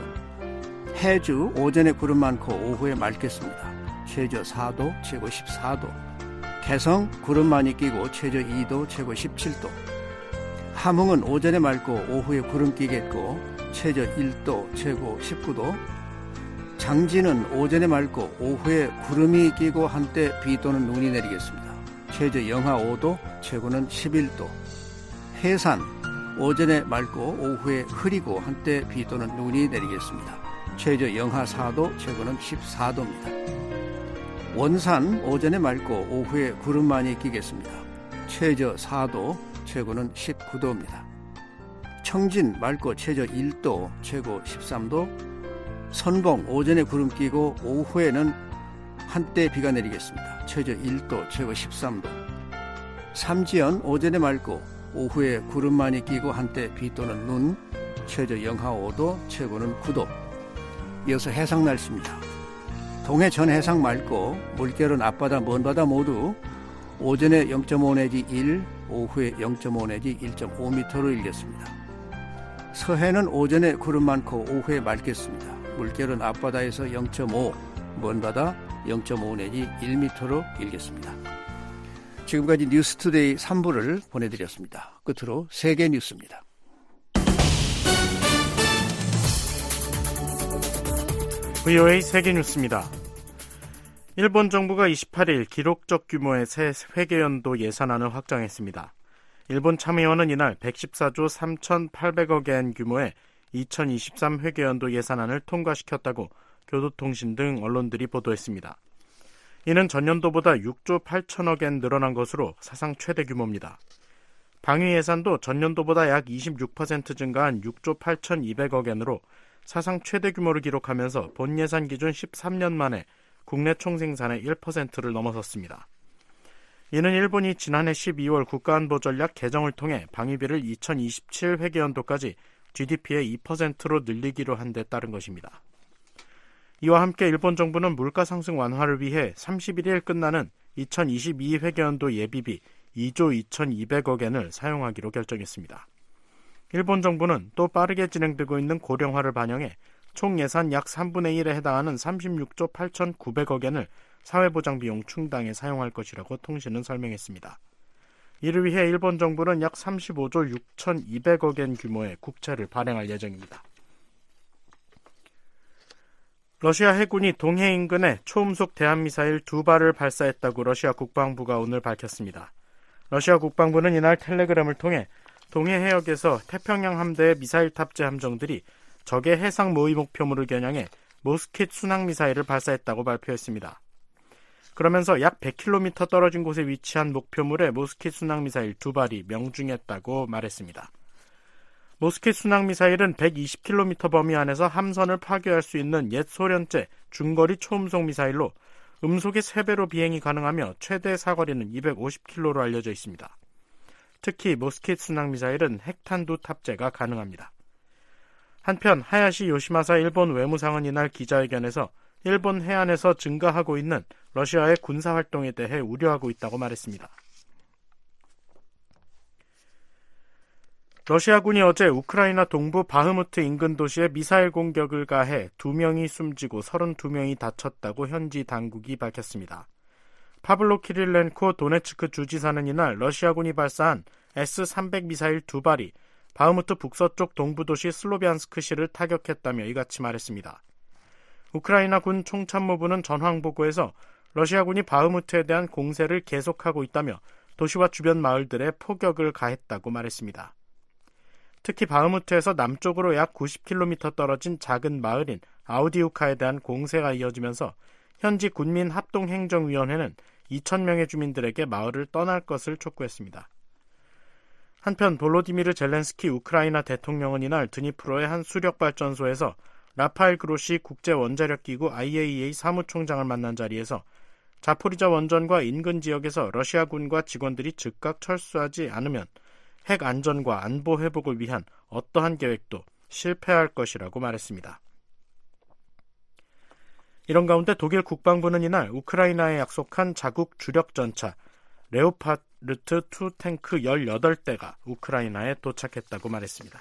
C: 해주 오전에 구름 많고 오후에 맑겠습니다. 최저 사 도, 최고 십사 도. 개성 구름 많이 끼고 최저 이 도, 최고 십칠 도. 함흥은 오전에 맑고 오후에 구름 끼겠고 최저 일 도, 최고 십구 도. 장진은 오전에 맑고 오후에 구름이 끼고 한때 비 또는 눈이 내리겠습니다. 최저 영하 오 도, 최고는 십일 도. 해산 오전에 맑고 오후에 흐리고 한때 비 또는 눈이 내리겠습니다. 최저 영하 사 도, 최고는 십사 도입니다. 원산 오전에 맑고 오후에 구름 많이 끼겠습니다. 최저 사 도, 최고는 십구 도입니다. 청진 맑고 최저 일 도, 최고 십삼 도. 선봉 오전에 구름 끼고 오후에는 한때 비가 내리겠습니다. 최저 일 도, 최고 십삼 도. 삼지연 오전에 맑고 오후에 구름 많이 끼고 한때 비 또는 눈, 최저 영하 오 도, 최고는 구 도. 이어서 해상 날씨입니다. 동해 전 해상 맑고 물결은 앞바다 먼바다 모두 오전에 영 점 오 내지 일, 오후에 영 점 오 내지 일 점 오 미터로 일겠습니다. 서해는 오전에 구름 많고 오후에 맑겠습니다. 물결은 앞바다에서 영 점 오, 먼바다 영 점 오 내지 일 미터로 일겠습니다. 지금까지 뉴스투데이 삼 부를 보내드렸습니다. 끝으로 세계 뉴스입니다.
A: 브이오에이 세계뉴스입니다. 일본 정부가 이십팔 일 기록적 규모의 새 회계연도 예산안을 확정했습니다. 일본 참의원은 이날 백십사조 삼천팔백억 엔 규모의 이천이십삼 회계연도 예산안을 통과시켰다고 교도통신 등 언론들이 보도했습니다. 이는 전년도보다 육조 팔천억 엔 늘어난 것으로 사상 최대 규모입니다. 방위 예산도 전년도보다 약 이십육 퍼센트 증가한 육조 팔천이백억 엔으로 사상 최대 규모를 기록하면서 본 예산 기준 십삼 년 만에 국내 총생산의 일 퍼센트를 넘어섰습니다. 이는 일본이 지난해 십이월 국가안보전략 개정을 통해 방위비를 이천이십칠 회계연도까지 지디피의 이 퍼센트로 늘리기로 한 데 따른 것입니다. 이와 함께 일본 정부는 물가 상승 완화를 위해 삼십일 일 끝나는 이천이십이 회계연도 예비비 이조 이천이백억 엔을 사용하기로 결정했습니다. 일본 정부는 또 빠르게 진행되고 있는 고령화를 반영해 총 예산 약 삼분의 일에 해당하는 삼십육조 팔천구백억 엔을 사회보장 비용 충당에 사용할 것이라고 통신은 설명했습니다. 이를 위해 일본 정부는 약 삼십오조 육천이백억 엔 규모의 국채를 발행할 예정입니다. 러시아 해군이 동해 인근에 초음속 대한미사일 두 발을 발사했다고 러시아 국방부가 오늘 밝혔습니다. 러시아 국방부는 이날 텔레그램을 통해 동해 해역에서 태평양 함대의 미사일 탑재 함정들이 적의 해상 모의 목표물을 겨냥해 모스킷 순항미사일을 발사했다고 발표했습니다. 그러면서 약 백 킬로미터 떨어진 곳에 위치한 목표물에 모스킷 순항미사일 두 발이 명중했다고 말했습니다. 모스킷 순항미사일은 백이십 킬로미터 범위 안에서 함선을 파괴할 수 있는 옛 소련제 중거리 초음속 미사일로 음속의 세 배로 비행이 가능하며 최대 사거리는 이백오십 킬로미터로 알려져 있습니다. 특히 모스킷 순항미사일은 핵탄두 탑재가 가능합니다. 한편 하야시 요시마사 일본 외무상은 이날 기자회견에서 일본 해안에서 증가하고 있는 러시아의 군사활동에 대해 우려하고 있다고 말했습니다. 러시아군이 어제 우크라이나 동부 바흐무트 인근 도시에 미사일 공격을 가해 두 명이 숨지고 서른두 명이 다쳤다고 현지 당국이 밝혔습니다. 파블로 키릴렌코 도네츠크 주지사는 이날 러시아군이 발사한 에스 삼백 미사일 두 발이 바흐무트 북서쪽 동부 도시 슬로비안스크시를 타격했다며 이같이 말했습니다. 우크라이나 군 총참모부는 전황보고에서 러시아군이 바흐무트에 대한 공세를 계속하고 있다며 도시와 주변 마을들에 포격을 가했다고 말했습니다. 특히 바흐무트에서 남쪽으로 약 구십 킬로미터 떨어진 작은 마을인 아우디우카에 대한 공세가 이어지면서 현지 군민합동행정위원회는 이천 명의 주민들에게 마을을 떠날 것을 촉구했습니다. 한편 볼로디미르 젤렌스키 우크라이나 대통령은 이날 드니프로의 한 수력발전소에서 라파엘 그로시 국제원자력기구 아이에이이에이 사무총장을 만난 자리에서 자포리자 원전과 인근 지역에서 러시아군과 직원들이 즉각 철수하지 않으면 핵 안전과 안보 회복을 위한 어떠한 계획도 실패할 것이라고 말했습니다. 이런 가운데 독일 국방부는 이날 우크라이나에 약속한 자국 주력 전차 레오파르트 투 탱크 열여덟 대가 우크라이나에 도착했다고 말했습니다.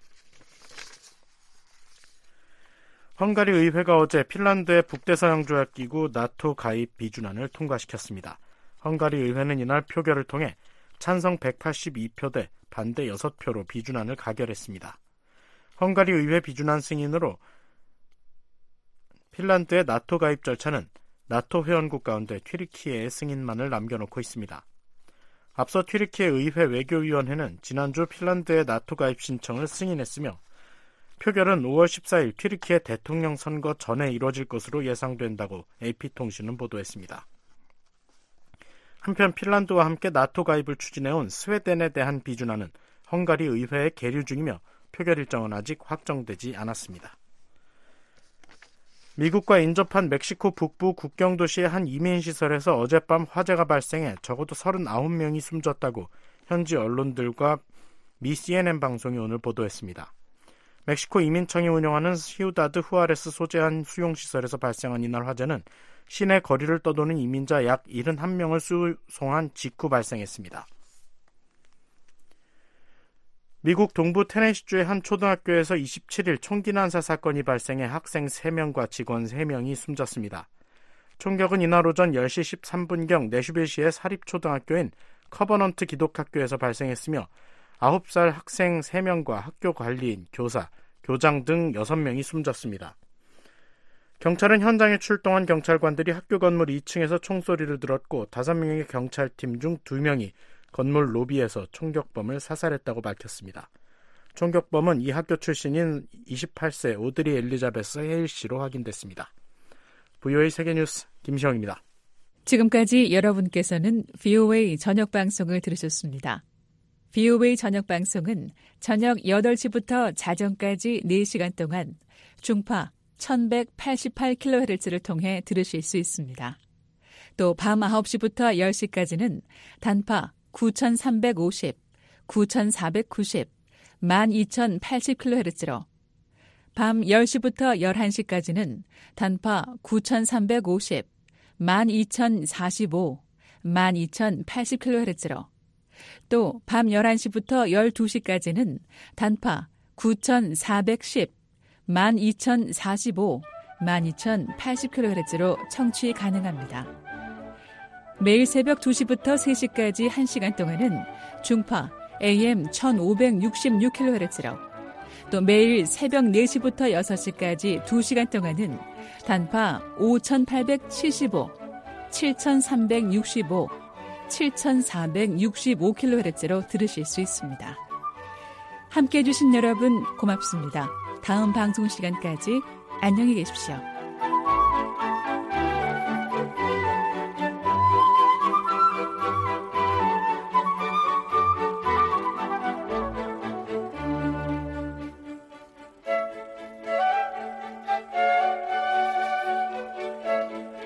A: 헝가리 의회가 어제 핀란드의 북대서양조약기구 나토 가입 비준안을 통과시켰습니다. 헝가리 의회는 이날 표결을 통해 찬성 백팔십이 표 대 반대 여섯 표로 비준안을 가결했습니다. 헝가리 의회 비준안 승인으로 핀란드의 나토 가입 절차는 나토 회원국 가운데 튀르키예의 승인만을 남겨놓고 있습니다. 앞서 튀르키예 의회 외교위원회는 지난주 핀란드의 나토 가입 신청을 승인했으며 표결은 오월 십사일 튀르키예 대통령 선거 전에 이뤄질 것으로 예상된다고 에이피통신은 보도했습니다. 한편 핀란드와 함께 나토 가입을 추진해온 스웨덴에 대한 비준안은 헝가리 의회에 계류 중이며 표결 일정은 아직 확정되지 않았습니다. 미국과 인접한 멕시코 북부 국경도시의 한 이민시설에서 어젯밤 화재가 발생해 적어도 서른아홉 명이 숨졌다고 현지 언론들과 미 씨엔엔 방송이 오늘 보도했습니다. 멕시코 이민청이 운영하는 시우다드 후아레스 소재한 수용시설에서 발생한 이날 화재는 시내 거리를 떠도는 이민자 약 칠십일 명을 수송한 직후 발생했습니다. 미국 동부 테네시주의 한 초등학교에서 이십칠일 총기 난사 사건이 발생해 학생 세 명과 직원 세 명이 숨졌습니다. 총격은 이날 오전 열 시 십삼 분경 내슈빌시의 사립초등학교인 커버넌트 기독학교에서 발생했으며 아홉 살 학생 세 명과 학교 관리인, 교사, 교장 등 여섯 명이 숨졌습니다. 경찰은 현장에 출동한 경찰관들이 학교 건물 이 층에서 총소리를 들었고 다섯 명의 경찰팀 중 두 명이 건물 로비에서 총격범을 사살했다고 밝혔습니다. 총격범은 이 학교 출신인 이십팔 세 오드리 엘리자베스 헤일 씨로 확인됐습니다. 브이오에이 세계뉴스 김시영입니다.
R: 지금까지 여러분께서는 브이오에이 저녁방송을 들으셨습니다. 브이오에이 저녁방송은 저녁 여덟 시부터 자정까지 네 시간 동안 중파 천백팔십팔 킬로헤르츠를 통해 들으실 수 있습니다. 또 밤 아홉 시부터 열 시까지는 단파 구천삼백오십, 구천사백구십, 만 이천팔십 킬로헤르츠로 밤 열 시부터 열한 시까지는 단파 구천삼백오십, 만 이천사십오, 만 이천팔십 킬로헤르츠로 또 밤 열한 시부터 열두 시까지는 단파 구천사백십, 만 이천사십오, 만 이천팔십 킬로헤르츠로 청취 가능합니다. 매일 새벽 두 시부터 세 시까지 한 시간 동안은 중파 에이엠 천오백육십육 킬로헤르츠로 또 매일 새벽 네 시부터 여섯 시까지 두 시간 동안은 단파 오천팔백칠십오, 칠천삼백육십오, 칠천사백육십오 킬로헤르츠로 들으실 수 있습니다. 함께해 주신 여러분 고맙습니다. 다음 방송 시간까지 안녕히 계십시오.